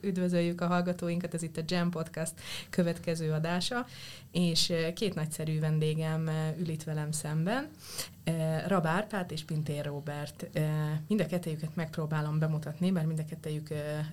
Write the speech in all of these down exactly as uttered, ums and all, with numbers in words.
Üdvözöljük a hallgatóinkat, ez itt a Jam Podcast következő adása, és két nagyszerű vendégem ül itt velem szemben, Rab Árpád és Pintér Róbert. Mind a kettejüket megpróbálom bemutatni, bár mind a kettejük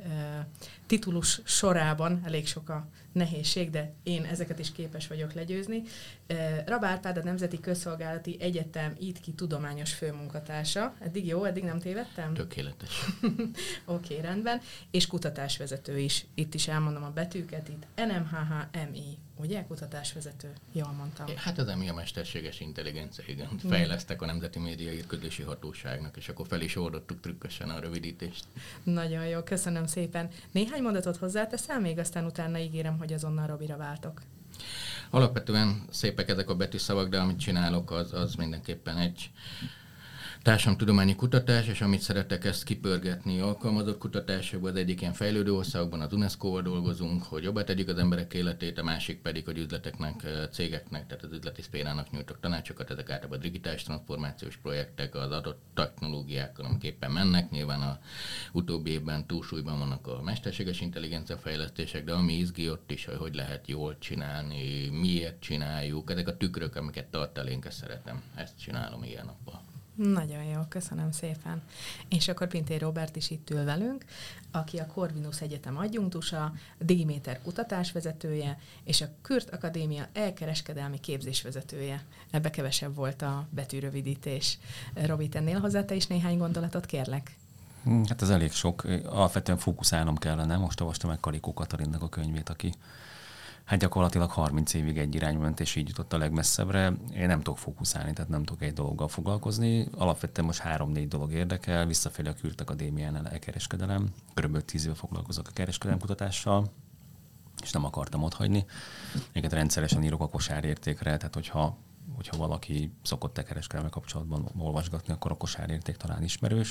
titulus sorában elég sok a nehézség, de én ezeket is képes vagyok legyőzni. Rab Árpád a Nemzeti Közszolgálati Egyetem I T K I tudományos főmunkatársa. Eddig jó, eddig nem tévedtem? Tökéletes. Oké, okay, rendben. És kutatásvezető is. Itt is elmondom a betűket, itt N M H H M I. Ugye? Kutatásvezető. Jól mondtam. Hát az emi a mesterséges intelligencia, igen. Fejlesztek a Nemzeti Média Érködési Hatóságnak, és akkor fel is oldottuk trükkösen a rövidítést. Nagyon jó, köszönöm szépen. Néhány mondatot hozzáteszel, még aztán utána ígérem, hogy azonnal Robira váltok. Alapvetően szépek ezek a betűszavak, de amit csinálok, az, az mindenképpen egy társadalomtudományi kutatás, és amit szeretek ezt kipörgetni alkalmazott kutatásokban, az egyik ilyen fejlődő országban, az UNESCO-val dolgozunk, hogy jobbá tegyük az emberek életét, a másik pedig, hogy üzleteknek, cégeknek, tehát az üzleti szférának nyújtok tanácsokat, ezek általában digitális transformációs projektek, az adott technológiákkal, amik éppen mennek, nyilván a utóbbi évben túlsúlyban vannak a mesterséges intelligencia fejlesztések, de ami izgi ott is, hogy hogy lehet jól csinálni, miért csináljuk, ezek a tükrök, amiket tart elénk, ezt szeretem, ezt csinálom ilyen nappal. Nagyon jó, köszönöm szépen. És akkor Pintér Róbert is itt ül velünk, aki a Corvinus Egyetem adjunktusa, a Digiméter kutatásvezetője, és a Kürt Akadémia elkereskedelmi képzésvezetője. Ebbe kevesebb volt a betűrövidítés. Robi, tennél hozzá te is néhány gondolatot, kérlek? Hát ez elég sok. Alapvetően fókuszálnom kellene. Most olvastam meg Karikó Katalinnak a könyvét, aki hát gyakorlatilag harminc évig egy irányba ment, és így jutott a legmesszebbre. Én nem tudok fókuszálni, tehát nem tudok egy dologgal foglalkozni. Alapvetően most három-négy dolog érdekel, visszafelé a Kürt Akadémiánál elkereskedelem. Körülbelül tíz éve foglalkozok a kereskedelemkutatással, és nem akartam otthagyni. Egyébként rendszeresen írok a kosárértékre, tehát hogyha, hogyha valaki szokott-e kereskedelemmel kapcsolatban olvasgatni, akkor a kosárérték talán ismerős.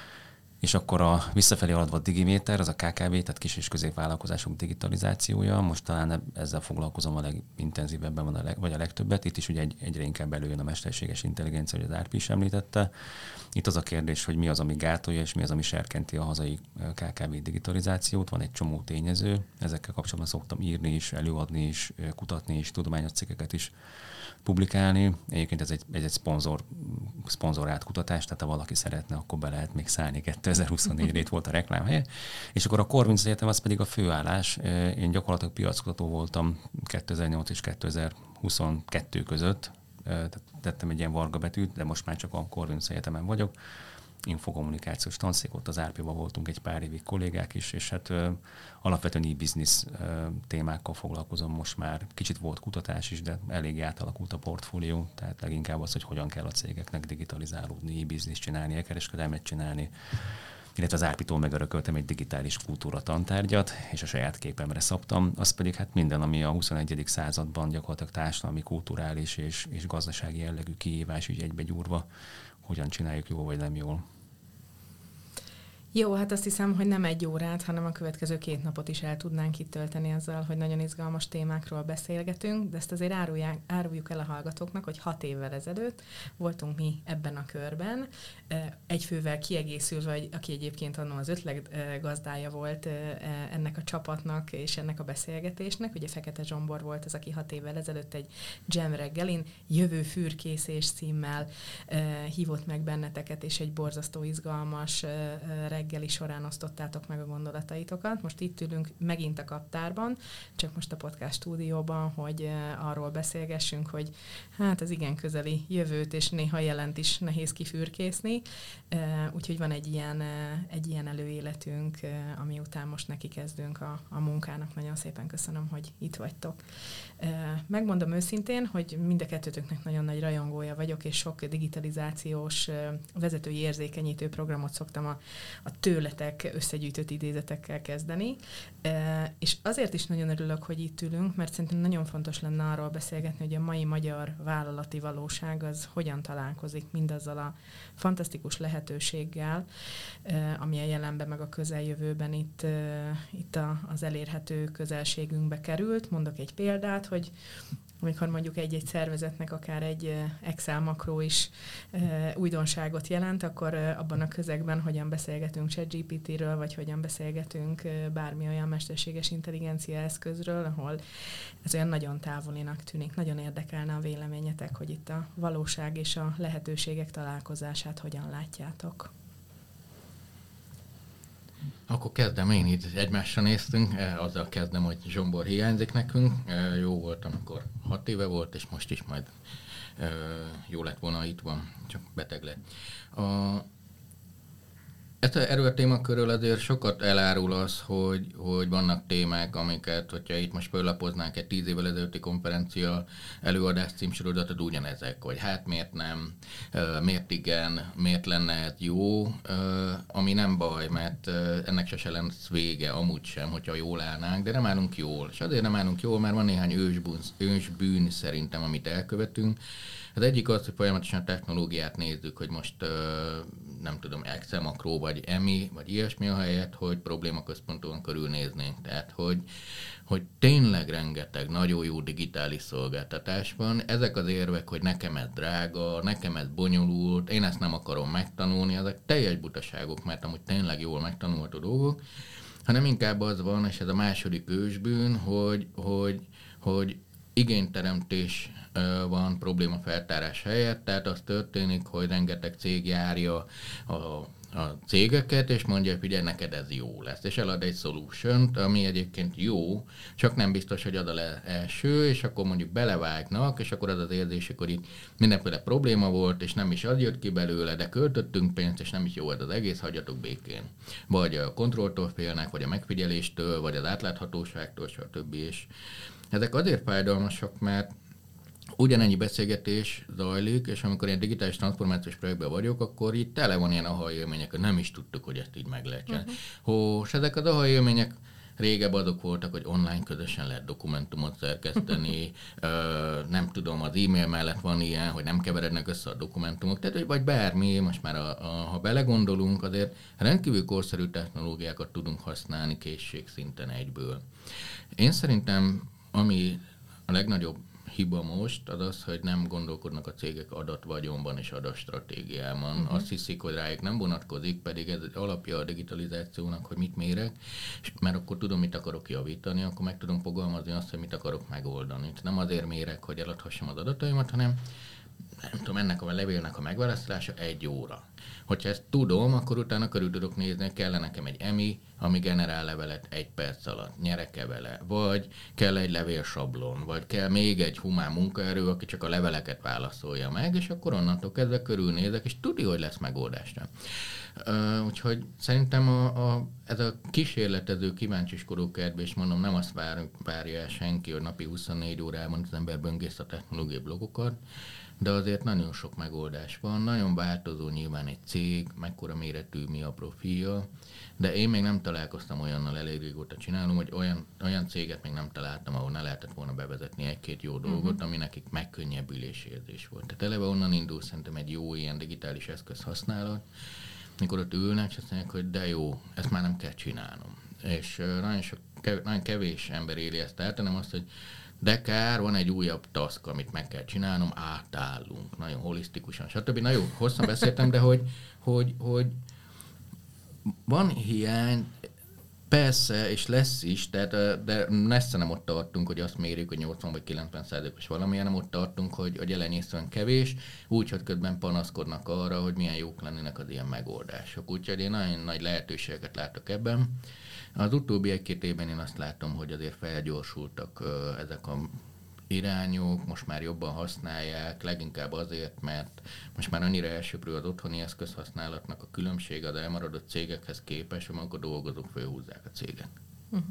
És akkor a visszafelé haladva a Digiméter, az a K K V, tehát kis- és középvállalkozások digitalizációja. Most talán ezzel foglalkozom a legintenzívebben, van a leg, vagy a legtöbbet. Itt is ugye egy, egyre inkább előjön a mesterséges intelligencia, hogy az Árpi is említette. Itt az a kérdés, hogy mi az, ami gátolja, és mi az, ami serkenti a hazai K K V digitalizációt. Van egy csomó tényező, ezekkel kapcsolatban szoktam írni is, előadni is, kutatni is, tudományos cikkeket is publikálni. Egyébként ez egy, ez egy szponzor, szponzorált kutatás, tehát ha valaki szeretne, akkor be lehet még szállni. kétezer-huszonnégyre itt volt a reklámhelye. És akkor a Corvinus Egyetem az pedig a főállás. Én gyakorlatilag piackutató voltam kétezer-nyolc és kétezer-huszonkettő között. Tehát tettem egy ilyen varga betűt, de most már csak a Corvinus Egyetemen vagyok. Infokommunikációs tanszék, ott az Árpiban voltunk egy pár évig kollégák is, és hát ö, alapvetően e-business ö, témákkal foglalkozom most már. Kicsit volt kutatás is, de elég átalakult a portfólió, tehát leginkább az, hogy hogyan kell a cégeknek digitalizálódni, e-business csinálni, e-kereskedelmet csinálni, illetve az Árpitól megörököltem egy digitális kultúra tantárgyat, és a saját képemre szabtam. Az pedig hát minden, ami a huszonegyedik században gyakorlatilag társadalmi, kulturális és, és gazdasági jellegű kihívás így egybegyúrva, hogyan csináljuk jól vagy nem jól. Jó, hát azt hiszem, hogy nem egy órát, hanem a következő két napot is el tudnánk itt tölteni azzal, hogy nagyon izgalmas témákról beszélgetünk, de ezt azért árulják, áruljuk el a hallgatóknak, hogy hat évvel ezelőtt voltunk mi ebben a körben, egy fővel kiegészülve, aki egyébként annól az ötlet gazdája volt ennek a csapatnak és ennek a beszélgetésnek. Ugye Fekete Zsombor volt az, aki hat évvel ezelőtt egy Jam reggelin Jövő fürkészés címmel hívott meg benneteket, és egy borzasztó izgalmas reggeli során osztottátok meg a gondolataitokat. Most itt ülünk megint a kaptárban, csak most a podcast stúdióban, hogy arról beszélgessünk, hogy hát ez igen közeli jövőt, és néha jelent is nehéz kifürkészni. Úgyhogy van egy ilyen, egy ilyen előéletünk, ami után most neki kezdünk a, a munkának. Nagyon szépen köszönöm, hogy itt vagytok. Megmondom őszintén, hogy mind a kettőtöknek nagyon nagy rajongója vagyok, és sok digitalizációs vezetői érzékenyítő programot szoktam a, a tőletek összegyűjtött idézetekkel kezdeni. És azért is nagyon örülök, hogy itt ülünk, mert szerintem nagyon fontos lenne arról beszélgetni, hogy a mai magyar vállalati valóság az hogyan találkozik mindazzal a fantasztikus lehetőséggel, ami a jelenben meg a közeljövőben itt, itt az elérhető közelségünkbe került. Mondok egy példát, hogy amikor mondjuk egy-egy szervezetnek akár egy Excel makró is újdonságot jelent, akkor abban a közegben hogyan beszélgetünk ChatGPT-ről, vagy hogyan beszélgetünk bármi olyan mesterséges intelligencia eszközről, ahol ez olyan nagyon távolinak tűnik. Nagyon érdekelne a véleményetek, hogy itt a valóság és a lehetőségek találkozását hogyan látjátok. Akkor kezdem én, itt egymásra néztünk, azzal kezdem, hogy Zsombor hiányzik nekünk. Jó volt, amikor hat éve volt, és most is majd jó lett volna, itt van, csak beteg lett. A, erről a témakörről azért sokat elárul az, hogy, hogy vannak témák, amiket, hogyha itt most föllapoznánk egy tíz évvel ezelőtti konferencia előadás címsorozatot, ugyanezek, hogy hát miért nem, miért igen, miért lenne ez jó, ami nem baj, mert ennek se lesz vége, amúgy sem, hogyha jól állnánk, de nem állunk jól. És azért nem állunk jól, mert van néhány ősbűn, ősbűn szerintem, amit elkövetünk. Az egyik az, hogy folyamatosan a technológiát nézzük, hogy most nem tudom, Excel makró, vagy E M I, vagy ilyesmi a helyet, hogy problémaközponton körülnéznénk. Tehát, hogy, hogy tényleg rengeteg nagyon jó digitális szolgáltatás van. Ezek az érvek, hogy nekem ez drága, nekem ez bonyolult, én ezt nem akarom megtanulni, ezek teljes butaságok, mert amúgy tényleg jól megtanulható dolgok, hanem inkább az van, és ez a második ősbűn, hogy, hogy, hogy igényteremtés van problémafeltárás helyett, tehát az történik, hogy rengeteg cég járja a, a cégeket, és mondja, hogy figyelj, neked ez jó lesz, és elad egy solution-t, ami egyébként jó, csak nem biztos, hogy az a le első, és akkor mondjuk belevágnak, és akkor az az érzésük, hogy itt mindenféle probléma volt, és nem is az jött ki belőle, de költöttünk pénzt, és nem is jó ez az egész, hagyjatok békén. Vagy a kontrolltól félnek, vagy a megfigyeléstől, vagy az átláthatóságtól, stb. És ezek azért fájdalmasak, mert ugyanennyi beszélgetés zajlik, és amikor ilyen digitális transformációs projektben vagyok, akkor itt tele van ilyen aha élmények, hogy nem is tudtuk, hogy ezt így meg lehet csinálni. Uh-huh. És ezek az aha élmények régebb azok voltak, hogy online közösen lehet dokumentumot szerkeszteni, nem tudom, az e-mail mellett van ilyen, hogy nem keverednek össze a dokumentumok, tehát vagy bármi, most már a, a, ha belegondolunk, azért rendkívül korszerű technológiákat tudunk használni készségszinten egyből. Én szerintem, ami a legnagyobb hiba most az az, hogy nem gondolkodnak a cégek adatvagyonban és adatstratégiában. Uh-huh. Azt hiszik, hogy rájuk nem vonatkozik, pedig ez alapja a digitalizációnak, hogy mit mérek, és mert akkor tudom, mit akarok javítani, akkor meg tudom fogalmazni azt, hogy mit akarok megoldani. Nem azért mérek, hogy eladhassam az adataimat, hanem nem tudom, ennek a levélnek a megválasztása egy óra. Hogyha ezt tudom, akkor utána körül tudok nézni, hogy kell nekem egy E M I, ami generál levelet egy perc alatt, nyerek-e vele, vagy kell egy levélsablon, vagy kell még egy humán munkaerő, aki csak a leveleket válaszolja meg, és akkor onnantól kezdve körülnézek, és tudja, hogy lesz megoldásra. Uh, úgyhogy szerintem a, a, ez a kísérletező, kíváncsiskodó kedv, és mondom, nem azt vár, várja el senki, hogy napi huszonnégy órában az ember böngész a technológiai blogokat, de azért nagyon sok megoldás van, nagyon változó nyilván egy cég, mekkora méretű, mi a profilja, de én még nem találkoztam olyannal, elég régóta csinálom, hogy olyan, olyan céget még nem találtam, ahol ne lehetett volna bevezetni egy-két jó dolgot, uh-huh. ami nekik megkönnyebbülési érzés volt. Tehát eleve onnan indul szerintem egy jó ilyen digitális eszköz használat, mikor ott ülnek, és azt mondják, hogy de jó, ezt már nem kell csinálnom. És uh, nagyon, sok, kev- nagyon kevés ember éli ezt át, hanem azt, hogy de kár, van egy újabb task, amit meg kell csinálnom, átállunk, nagyon holisztikusan, stb. Nagyon hosszan beszéltem, de hogy, hogy, hogy van hiány, persze, és lesz is, tehát, de messze nem ott tartunk, hogy azt mérjük, hogy nyolcvan vagy kilencven százalékos valamilyen, nem ott tartunk, hogy, hogy elenyészően kevés, úgyhogy közben panaszkodnak arra, hogy milyen jók lennének az ilyen megoldások. Úgyhogy én nagyon nagy lehetőségeket látok ebben. Az utóbbi egy-két évben én azt látom, hogy azért felgyorsultak uh, ezek a irányok, most már jobban használják, leginkább azért, mert most már annyira elsöprő az otthoni eszközhasználatnak a különbség az elmaradott cégekhez képest, hogy amikor dolgozók fölhúzzák a céget. Uh-huh.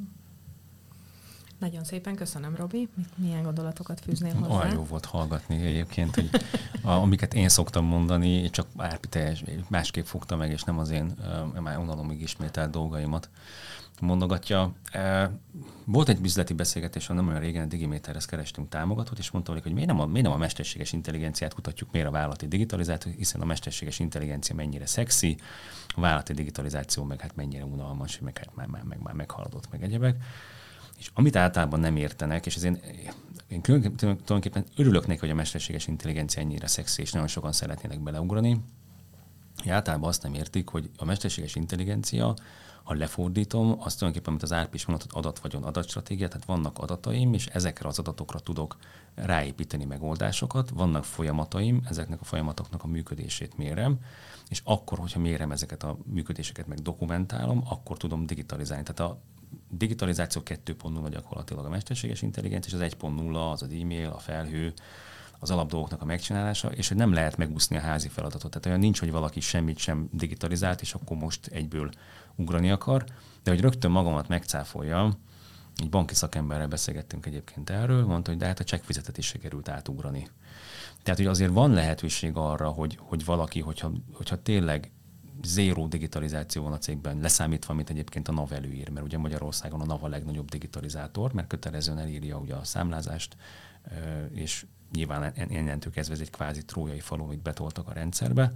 Nagyon szépen köszönöm, Robi. Milyen gondolatokat fűznél hozzá? Olyan jó volt hallgatni egyébként, hogy a, amiket én szoktam mondani, csak Árpi teljes másképp fogta meg, és nem az én már unalomig ismételt dolgaimat mondogatja. Volt egy üzleti beszélgetés, nem olyan régen, a Digiméterhez kerestünk támogatót, és mondta, hogy miért nem, a, miért nem a mesterséges intelligenciát kutatjuk, miért a vállalati digitalizációt, hiszen a mesterséges intelligencia mennyire szexi, a vállalati digitalizáció meg hát mennyire unalmas, meg hát már, már, meg, már meghaladott, meg egyebek. És amit általában nem értenek, és ezért én tulajdonképpen örülök neki, hogy a mesterséges intelligencia ennyire szexi, és nagyon sokan szeretnének beleugrani. Általában azt nem értik, hogy a mesterséges intelligencia, ha lefordítom, azt tulajdonképpen, amit az Árpi is mondott, adatvagyon, adatstratégia, tehát vannak adataim, és ezekre az adatokra tudok ráépíteni megoldásokat, vannak folyamataim, ezeknek a folyamatoknak a működését mérem, és akkor, hogyha mérem ezeket a működéseket, meg dokumentálom, akkor tudom digitalizálni. Tehát a digitalizáció kettő pont nulla gyakorlatilag a mesterséges intelligencia, és az egy pont nulla az az e-mail, a felhő, az alapdolgoknak a megcsinálása, és hogy nem lehet megúszni a házi feladatot. Tehát olyan nincs, hogy valaki semmit sem digitalizált, és akkor most egyből ugrani akar, de hogy rögtön magamat megcáfoljam, egy banki szakemberrel beszélgettünk egyébként erről, mondta, hogy de hát a csekkfizetet is sikerült átugrani. Tehát, hogy azért van lehetőség arra, hogy, hogy valaki, hogyha, hogyha tényleg zéró digitalizáció van a cégben, leszámítva, mint egyébként a NAV előír, mert ugye Magyarországon a NAV a legnagyobb digitalizátor, mert kötelezően elírja ugye a számlázást, és nyilván ennentől kezdve ez egy kvázi trójai falu, amit betoltak a rendszerbe.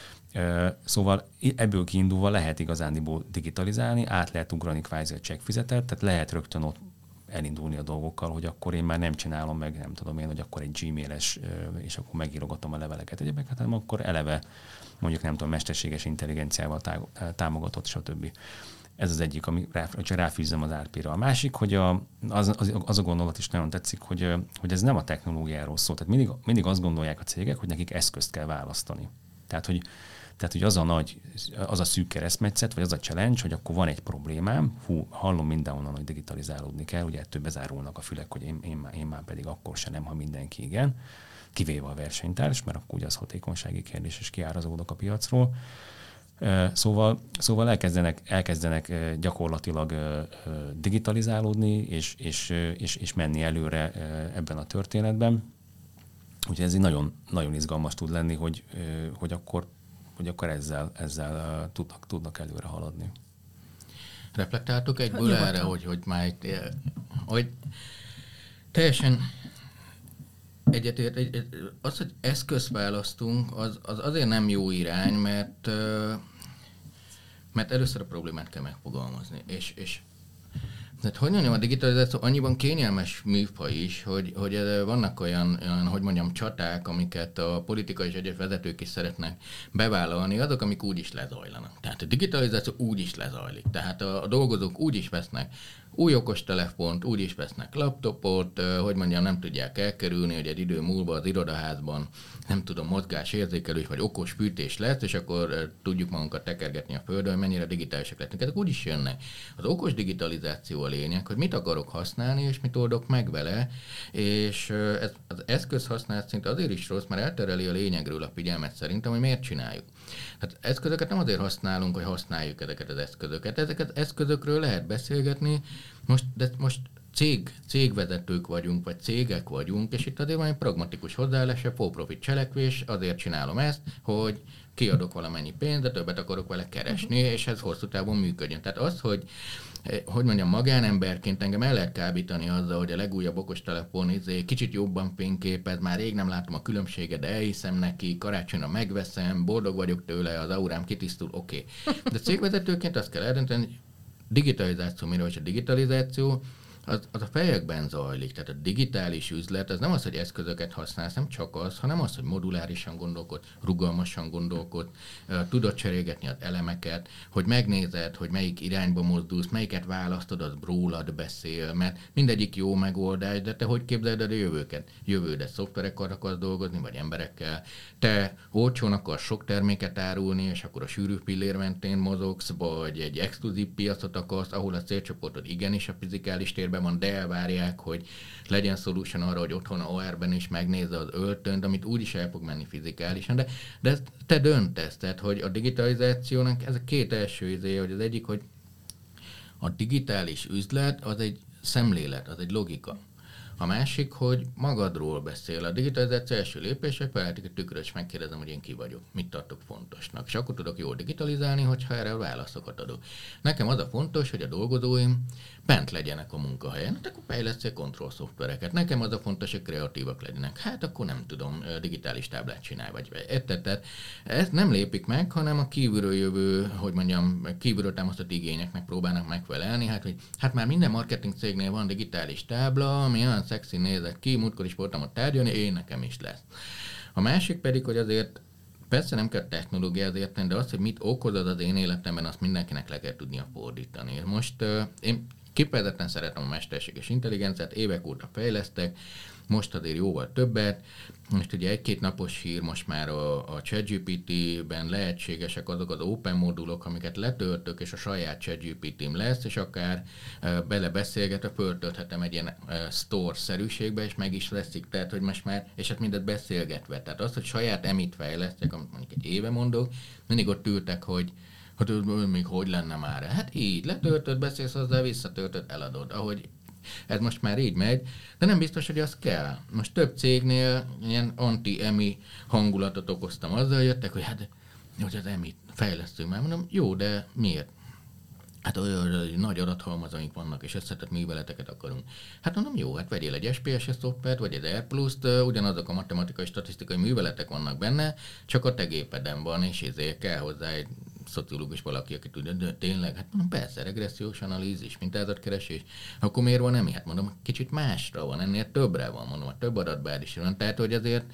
Szóval ebből kiindulva lehet igazándiból digitalizálni, át lehet ugrani kvázi a csekkfizetet, tehát lehet rögtön ott elindulni a dolgokkal, hogy akkor én már nem csinálom meg, nem tudom én, hogy akkor egy gmail-es, és akkor megírogatom a leveleket egyébeket, hanem akkor eleve mondjuk nem tudom, mesterséges intelligenciával támogatott, stb. Ez az egyik, ami rá, hogyha ráfűzzem az Árpira. A másik, hogy a, az, az, az a gondolat is nagyon tetszik, hogy, hogy ez nem a technológiáról szól. Tehát mindig, mindig azt gondolják a cégek, hogy nekik eszközt kell választani. Tehát, hogy, tehát, hogy az a nagy, az a szűk keresztmetszet, vagy az a challenge, hogy akkor van egy problémám, hú, hallom mindenhonnan, hogy digitalizálódni kell, ugye ettől bezárulnak a fülek, hogy én, én, már, én már pedig akkor se nem, ha mindenki igen, kivéve a versenytárs, mert akkor ugye az hatékonysági kérdés, és kiárazódok a piacról. Szóval, szóval elkezdenek, elkezdenek gyakorlatilag digitalizálódni, és, és, és, és menni előre ebben a történetben. Úgyhogy ez így nagyon, nagyon izgalmas tud lenni, hogy, hogy akkor, hogy akkor ezzel, ezzel tudnak, tudnak előre haladni. Reflektáltuk egyből erre, hogy, hogy már hogy teljesen egyetért, egy, az, hogy eszközt választunk, az, az azért nem jó irány, mert, mert először a problémát kell megfogalmazni. És, és tehát, hogy mondjam, a digitalizáció annyiban kényelmes műfaj is, hogy, hogy vannak olyan, olyan, hogy mondjam, csaták, amiket a politikai és egyes vezetők is szeretnek bevállalni, azok, amik úgy is lezajlanak. Tehát a digitalizáció úgy is lezajlik. Tehát a, a dolgozók úgy is vesznek új okostelefont, úgy is vesznek laptopot, hogy mondjam, nem tudják elkerülni, hogy egy idő múlva az irodaházban, nem tudom, mozgásérzékelés vagy okos fűtés lesz, és akkor tudjuk magunkat tekergetni a földön, hogy mennyire digitálisak lettünk. Ezek úgy is jönnek. Az okos digitalizáció a lényeg, hogy mit akarok használni, és mit oldok meg vele, és ez, az eszköz használat szinte azért is rossz, mert eltereli a lényegről a figyelmet szerintem, hogy miért csináljuk. Hát eszközöket nem azért használunk, hogy használjuk ezeket az eszközöket. Ezeket az eszközökről lehet beszélgetni, most, de most cég, cégvezetők vagyunk, vagy cégek vagyunk, és itt azért van egy pragmatikus hozzáállás, for profit cselekvés, azért csinálom ezt, hogy kiadok valamennyi pénzt, de többet akarok vele keresni, és ez hosszú távon működjön. Tehát az, hogy hogy mondjam, magánemberként engem el lehet kábítani azzal, hogy a legújabb okostelefon izé, kicsit jobban fényképez, már rég nem látom a különbséget, de elhiszem neki, karácsonyra megveszem, boldog vagyok tőle, az aurám kitisztul, oké. Okay. De cégvezetőként azt kell eldönteni, hogy digitalizáció, mire vagy a digitalizáció, Az, az a fejekben zajlik. Tehát a digitális üzlet, az nem az, hogy eszközöket használsz, nem csak az, hanem az, hogy modulárisan gondolkod, rugalmasan gondolkod, tudod cserélgetni az elemeket, hogy megnézed, hogy melyik irányba mozdulsz, melyiket választod, az rólad beszél, mert mindegyik jó megoldás, de te hogy képzeled a jövőket? Jövődet szoftverekkel akarsz dolgozni, vagy emberekkel? Te olcsón akarsz sok terméket árulni, és akkor a sűrű pillér mentén mozogsz, vagy egy exkluzív piacot akarsz, ahol a célcsoportod igenis a fizikális tér van, de elvárják, hogy legyen solution arra, hogy otthon o er-ben is megnézze az öltönyt, amit úgyis el fog menni fizikálisan, de, de ezt te döntesz, tehát, hogy a digitalizációnak ez a két első izé, hogy az egyik, hogy a digitális üzlet az egy szemlélet, az egy logika. A másik, hogy magadról beszél. A digitalizáció első lépése, például egy tükrös megkérdezem, hogy én ki vagyok, mit tartok fontosnak. És akkor tudok jól digitalizálni, hogyha erre válaszokat adok. Nekem az a fontos, hogy a dolgozóim bent legyenek a munkahelyen, hát akkor fejlesztek kontrollszoftvereket. Nekem az a fontos, hogy kreatívak legyenek. Hát akkor nem tudom, digitális táblát csinálj, vagy tehát ezt nem lépik meg, hanem a kívülről jövő, hogy mondjam, kívülről támasztott igényeknek próbálnak megfelelni. Hát, hogy hát már minden marketing cégnél van digitális tábla, ami olyan szexi nézett ki, múltkor is voltam ott tárgyalni, én nekem is lesz. A másik pedig, hogy azért persze nem kell technológiát érteni, de az, hogy mit okoz az az én életemben, azt mindenkinek le kell tudnia fordítani. Most uh, én kifejezetten szeretem a mesterséges intelligenciát, évek óta fejlesztek, most azért jóval többet. Most ugye egy-két napos hír, most már a, a ChatGPT-ben lehetségesek azok az open modulok, amiket letöltök, és a saját ChatGPT-m lesz, és akár uh, belebeszélgetve föltölthetem egy ilyen uh, store-szerűségbe, és meg is veszik, tehát hogy most már, és hát mindet beszélgetve. Tehát az, hogy saját emit fejlesztek, amit mondjuk egy éve mondok, mindig ott ültek, hogy hát még hogy lenne már. Hát így, letöltöd, beszélsz hozzá, visszatöltöd, eladod. Ahogy ez most már így megy, de nem biztos, hogy az kell. Most több cégnél ilyen anti-emi hangulatot okoztam, azzal jöttek, hogy hát, hogy az emit fejlesztünk már. Mondom, jó, de miért? Hát olyan nagy adathalmazaink vannak, és összetett műveleteket akarunk. Hát mondom, jó, hát vegyél egy es pé es szoftvert, vagy egy R plus-t, ugyanazok a matematikai, statisztikai műveletek vannak benne, csak a te gépeden van, és ezért kell hozzá egy szociológus valaki, aki tudja, de tényleg, hát mondom, persze, regressziós analízis, mintázatkeresés, akkor miért van emi? Hát mondom, kicsit másra van, ennél többre van, mondom, a több adatbázis van, tehát, hogy azért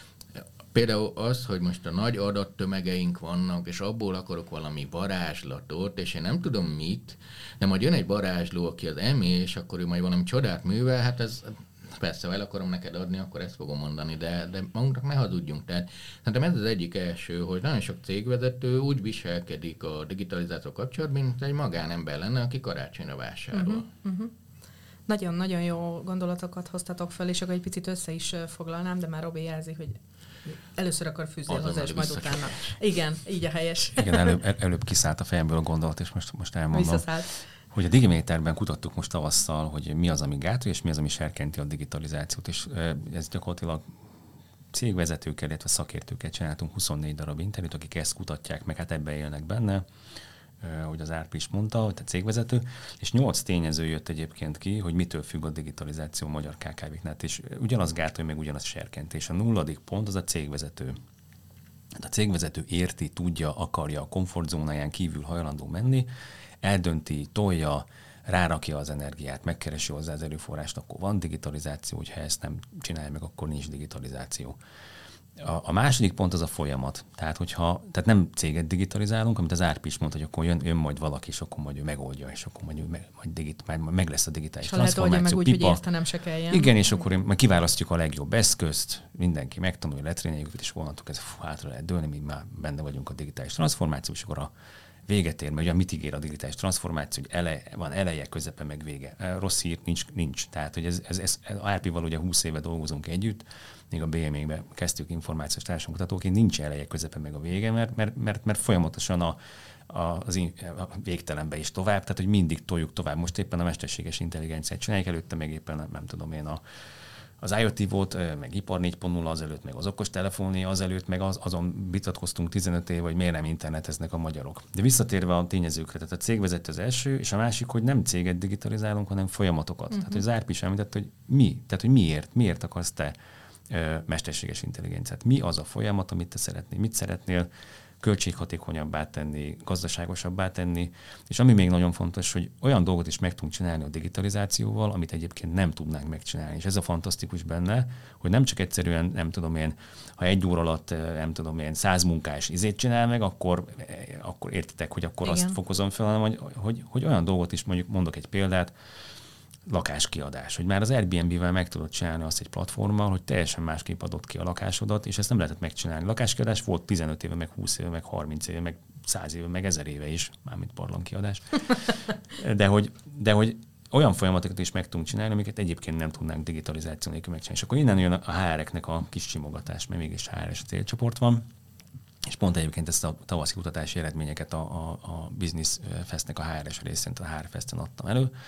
például az, hogy most a nagy adattömegeink vannak, és abból akarok valami varázslatot, és én nem tudom mit, de majd jön egy varázsló, aki az emi, és akkor ő majd valami csodát művel, hát ez persze, ha el akarom neked adni, akkor ezt fogom mondani, de, de magunknak ne hazudjunk. Tehát szerintem ez az egyik első, hogy nagyon sok cégvezető úgy viselkedik a digitalizáció kapcsolatban, mint egy magánember lenne, aki karácsonyra vásárol. Uh-huh, uh-huh. Nagyon-nagyon jó gondolatokat hoztatok fel, és akkor egy picit össze is foglalnám, de már Robi jelzi, hogy először akar fűzni hozzá, és majd utána. Igen, így a helyes. Igen, előbb, előbb kiszállt a fejemből a gondolat, és most, most elmondom. Visszaszállt. Hogy a Digiméterben kutattuk most tavasszal, hogy mi az, ami gátolja, és mi az, ami serkenti a digitalizációt. És ez gyakorlatilag cégvezetőkkel, illetve szakértőkkel csináltunk huszonnégy darab interjút, akik ezt kutatják, meg hát ebben élnek benne, hogy az Árpi is mondta, hogy a cégvezető, és nyolc tényező jött egyébként ki, hogy mitől függ a digitalizáció a magyar ká ká vé-knál, és ugyanaz gátolja, meg ugyanaz serkenti. És a nulladik pont az a cégvezető. A cégvezető érti, tudja, akarja, a komfortzónáján kívül hajlandó menni, eldönti, tolja, rárakja az energiát, megkeresi hozzá az erőforrást, akkor van digitalizáció, hogyha ezt nem csinálja meg, akkor nincs digitalizáció. A, a második pont az a folyamat. Tehát, hogyha, tehát nem céget digitalizálunk, amit az Árpi is mondta, hogy akkor jön, jön majd valaki, és akkor majd ő megoldja, és akkor majd, meg, majd, digit, majd meg lesz a digitális transformáció. És ha lehet oldja meg úgy, hogy érte nem se kelljen. Igen, és akkor majd kiválasztjuk a legjobb eszközt, mindenki megtanulja, letréneljük, és onnantól ez hátra lehet dőlni, míg már benne vagyunk a digitális transformáció, és akkor a véget ér, mert ugye mit ígér a digitális transformáció, hogy ele, van eleje, közepe, meg vége. Rossz hír nincs, nincs. Tehát, hogy ez, ez, ez Árpival ugye húsz éve dolgozunk együtt, még a bé em é-ben kezdtük információs társadalomkutatóként, nincs eleje, közepe, meg a vége, mert, mert, mert, mert folyamatosan a, a, az in, a végtelenbe is tovább, tehát, hogy mindig toljuk tovább. Most éppen a mesterséges intelligenciát csináljuk, előtte meg éppen, nem tudom én, a az IoT volt, meg ipar négy pont nulla azelőtt, meg az okostelefonia azelőtt, meg az, azon vitatkoztunk tizenöt év, hogy miért nem interneteznek a magyarok. De visszatérve a tényezőkre, tehát a cégvezető az első, és a másik, hogy nem céget digitalizálunk, hanem folyamatokat. Uh-huh. Tehát, hogy az Árpi is említett, hogy mi, tehát, hogy miért, miért akarsz te ö, mesterséges intelligenciát. Mi az a folyamat, amit te szeretnél, mit szeretnél költséghatékonyabbá tenni, gazdaságosabbá tenni, és ami még nagyon fontos, hogy olyan dolgot is meg tudunk csinálni a digitalizációval, amit egyébként nem tudnánk megcsinálni. És ez a fantasztikus benne, hogy nem csak egyszerűen, nem tudom én, ha egy óra alatt, nem tudom én, száz munkás izét csinál meg, akkor, akkor értitek, hogy akkor igen, azt fokozom fel, hanem hogy, hogy, hogy olyan dolgot is, mondjuk mondok egy példát, lakáskiadás, hogy már az Airbnb-vel meg tudod csinálni azt egy platformmal, hogy teljesen másképp adott ki a lakásodat, és ezt nem lehetett megcsinálni. Lakáskiadás volt tizenöt éve, meg húsz éve, meg harminc éve, meg száz éve, meg ezer éve is, mármint barlangkiadás. De hogy, de hogy olyan folyamatokat is meg tudunk csinálni, amiket egyébként nem tudnánk digitalizáció nélkül megcsinálni. És akkor innen jön a há er-eknek a kis simogatás, mert mégis há er-es célcsoport van. És pont egyébként ezt a tavaszi kutatási eredményeket a, a, a Business Festnek a há er-es részén, a há er Festen adtam elő.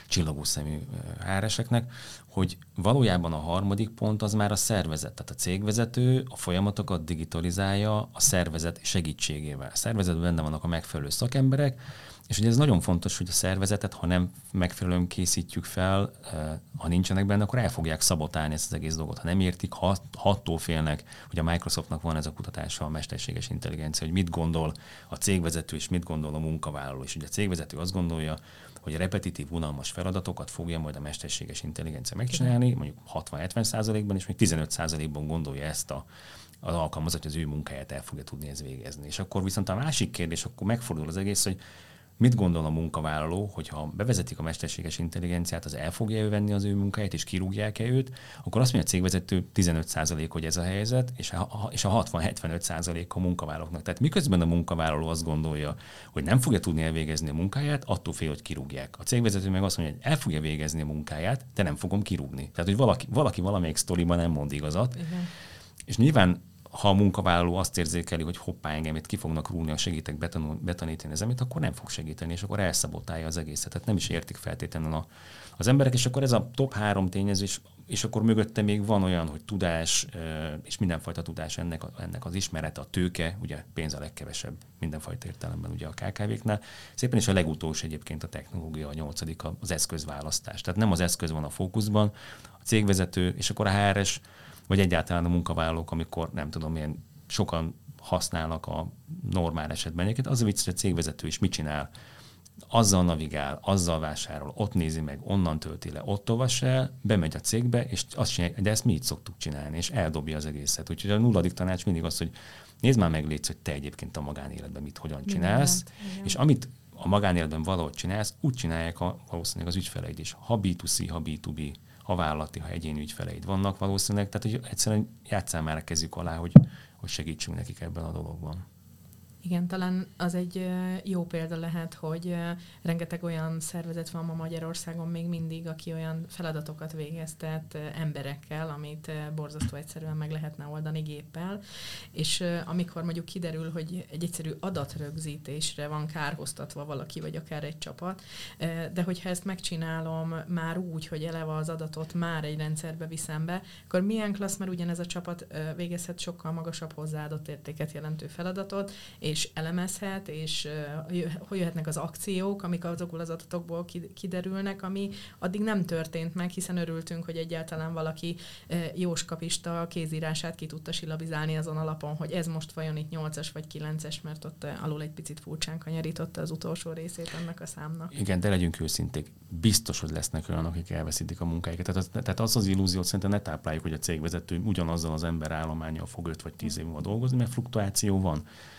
csillagos szemű há er eseknek, hogy valójában a harmadik pont az már a szervezet. Tehát a cégvezető a folyamatokat digitalizálja a szervezet segítségével. A szervezetben benne vannak a megfelelő szakemberek, és ugye ez nagyon fontos, hogy a szervezetet, ha nem megfelelően készítjük fel, ha nincsenek benne, akkor el fogják szabotálni ezt az egész dolgot. Ha nem értik, ha attól félnek, hogy a Microsoftnak van ez a kutatása, a mesterséges intelligencia, hogy mit gondol a cégvezető, és mit gondol a munkavállaló. És ugye a cégvezető azt gondolja, hogy a repetitív, unalmas feladatokat fogja majd a mesterséges intelligencia megcsinálni, mondjuk hatvan-hetven százalékban, és még tizenöt százalékban gondolja ezt a az alkalmazott, hogy az ő munkáját el fogja tudni ez végezni. És akkor viszont a másik kérdés, akkor megfordul az egész, hogy mit gondol a munkavállaló, hogyha bevezetik a mesterséges intelligenciát, az el fogja ő venni az ő munkáját, és kirúgják-e őt, akkor azt mondja a cégvezető tizenöt százalék, hogy ez a helyzet, és a, és a hatvan-hetvenöt százalék a munkavállalóknak. Tehát miközben a munkavállaló azt gondolja, hogy nem fogja tudni elvégezni a munkáját, attól fél, hogy kirúgják. A cégvezető meg azt mondja, hogy el fogja végezni a munkáját, de nem fogom kirúgni. Tehát, hogy valaki, valaki valamelyik sztoriban nem mond igazat. Igen. És nyilván ha a munkavállaló azt érzékeli, hogy hoppá, engem itt ki fognak rúgni, ha segítek betanul, betanítani az emit, akkor nem fog segíteni, és akkor elszabotálja az egészet. Tehát nem is értik feltétlenül a, az emberek, és akkor ez a top három tényező, és, és akkor mögötte még van olyan, hogy tudás, és mindenfajta tudás ennek, ennek az ismerete, a tőke, ugye pénz a legkevesebb mindenfajta értelemben ugye a ká ká véknál. Szépen is a legutolsó egyébként a technológia, a nyolcadik az eszközválasztás. Tehát nem az eszköz van a fókuszban, a cégvezető, és akkor a há er es, vagy egyáltalán a munkavállalók, amikor nem tudom, milyen sokan használnak a normál esetben egyébként, az a vicc, hogy a cégvezető is mit csinál, azzal navigál, azzal vásárol, ott nézi meg, onnan tölti le, ott olvas el, bemegy a cégbe, és azt csinálja, de ezt mi így szoktuk csinálni, és eldobja az egészet. Úgyhogy a nulladik tanács mindig az, hogy nézd már meg, légy, hogy te egyébként a magánéletben mit, hogyan csinálsz, mindent, és amit a magánéletben valahogy csinálsz, úgy csinálják a, valószínűleg az ügyfeleid is. Ha bé kettő cé, ha bé kettő bé, ha vállalati, ha egyéni ügyfeleid vannak valószínűleg, tehát hogy egyszerűen játsszál már a kezük alá, hogy, hogy segítsünk nekik ebben a dologban. Igen, talán az egy jó példa lehet, hogy rengeteg olyan szervezet van ma Magyarországon még mindig, aki olyan feladatokat végeztet emberekkel, amit borzasztó egyszerűen meg lehetne oldani géppel, és amikor mondjuk kiderül, hogy egy egyszerű adatrögzítésre van kárhoztatva valaki, vagy akár egy csapat, de hogyha ezt megcsinálom már úgy, hogy eleve az adatot már egy rendszerbe viszem be, akkor milyen klassz, mert ugyanez a csapat végezhet sokkal magasabb hozzáadott értéket jelentő feladatot, és és elemezhet, és uh, hogy jöhetnek az akciók, amik azokból az adatokból kiderülnek, ami addig nem történt meg, hiszen örültünk, hogy egyáltalán valaki uh, jóskapista kézírását ki tudta silabizálni azon alapon, hogy ez most vajon itt nyolcas vagy kilences, mert ott uh, alul egy picit furcsán kanyarította az utolsó részét annak a számnak. Igen, de legyünk őszinték. Biztos, hogy lesznek olyanok, akik elveszítik a munkáikat. Tehát az, tehát az az illúziót szerintem ne tápláljuk, hogy a cégvezető ugyanazzal az emberállománnyal fog öt vagy tíz év múlva dolgozni, mert fluktuáció van.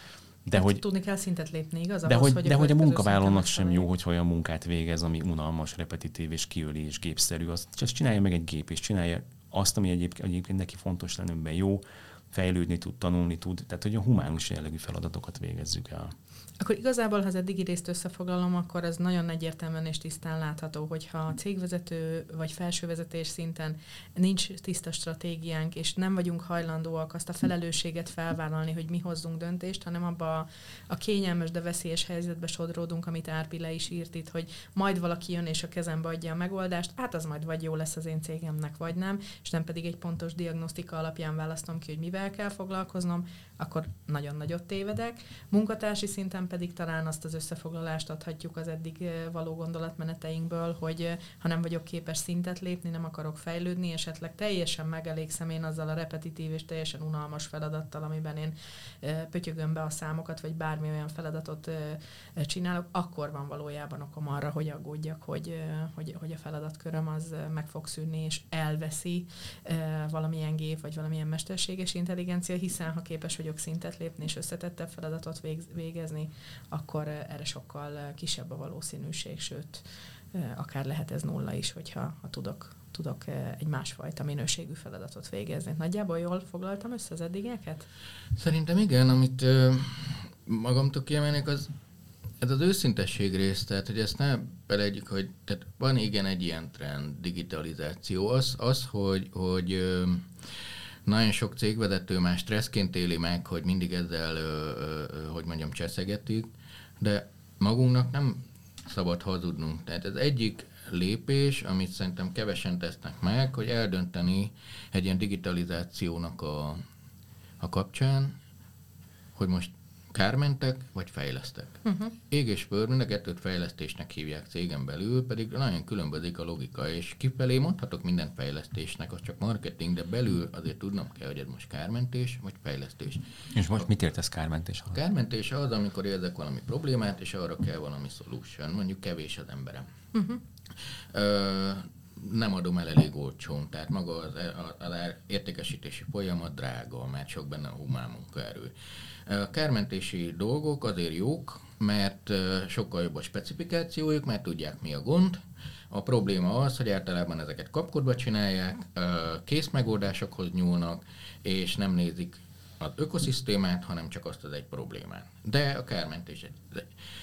De hogy, tudni kell szintet lépni, igaz? De, ahhoz, hogy, hogy, de a, hogy a munkavállalónak sem jó, hogy olyan munkát végez, ami unalmas, repetitív és kiöli és gépszerű. Azt csak csinálja meg egy gép, és csinálja azt, ami egyébként, egyébként neki fontos lennőben jó, fejlődni tud, tanulni tud, tehát hogy a humánus jellegű feladatokat végezzük el. Akkor igazából, ha az eddigi részt összefoglalom, akkor az nagyon egyértelműen és tisztán látható, hogyha a cégvezető vagy felsővezetés szinten nincs tiszta stratégiánk, és nem vagyunk hajlandóak azt a felelősséget felvállalni, hogy mi hozzunk döntést, hanem abba a, a kényelmes, de veszélyes helyzetbe sodródunk, amit Árpi le is írt itt, hogy majd valaki jön és a kezembe adja a megoldást, hát az majd vagy jó lesz az én cégemnek, vagy nem, és nem pedig egy pontos diagnosztika alapján választom ki, hogy mivel kell foglalkoznom, akkor nagyon nagyot tévedek. Munkatársi szinten pedig talán azt az összefoglalást adhatjuk az eddig való gondolatmeneteinkből, hogy ha nem vagyok képes szintet lépni, nem akarok fejlődni, esetleg teljesen megelégszem én azzal a repetitív és teljesen unalmas feladattal, amiben én pötyögöm be a számokat, vagy bármi olyan feladatot csinálok, akkor van valójában okom arra, hogy aggódjak, hogy, hogy, hogy a feladatköröm az meg fog szűnni, és elveszi valamilyen gép, vagy valamilyen mesterséges intelligencia, hiszen ha képes vagyok szintet lépni, és összetettebb feladatot végezni, akkor erre sokkal kisebb a valószínűség, sőt, akár lehet ez nulla is, hogyha ha tudok, tudok egy másfajta minőségű feladatot végezni. Nagyjából jól foglaltam össze az eddigieket? Szerintem igen, amit ö, magamtól kiemelnék, az ez az őszintesség rész, tehát hogy ezt ne belegyük, hogy tehát van igen egy ilyen trend, digitalizáció, az, az hogy, hogy ö, nagyon sok cégvezető már stresszként éli meg, hogy mindig ezzel, ö, ö, hogy mondjam, cseszegetik, de magunknak nem szabad hazudnunk. Tehát az egyik lépés, amit szerintem kevesen tesznek meg, hogy eldönteni egy ilyen digitalizációnak a, a kapcsán, hogy most kármentek, vagy fejlesztek. Uh-huh. Ég és föld, mind a kettőt fejlesztésnek hívják cégen belül, pedig nagyon különbözik a logika, és kifelé mondhatok mindent fejlesztésnek, az csak marketing, de belül azért tudnom kell, hogy ez most kármentés, vagy fejlesztés. És most a, mit értesz kármentés alatt? Kármentés az, amikor érzek valami problémát, és arra kell valami solution, mondjuk kevés az emberem. Uh-huh. Ö, nem adom el elég olcsón, tehát maga az, az, az értékesítési folyamat drága, mert sok benne a humán munkaerő. A kármentési dolgok azért jók, mert sokkal jobb a specifikációjuk, mert tudják, mi a gond. A probléma az, hogy általában ezeket kapkodva csinálják, kész megoldásokhoz nyúlnak, és nem nézik az ökoszisztémát, hanem csak azt az egy problémát. De a kármentés egy...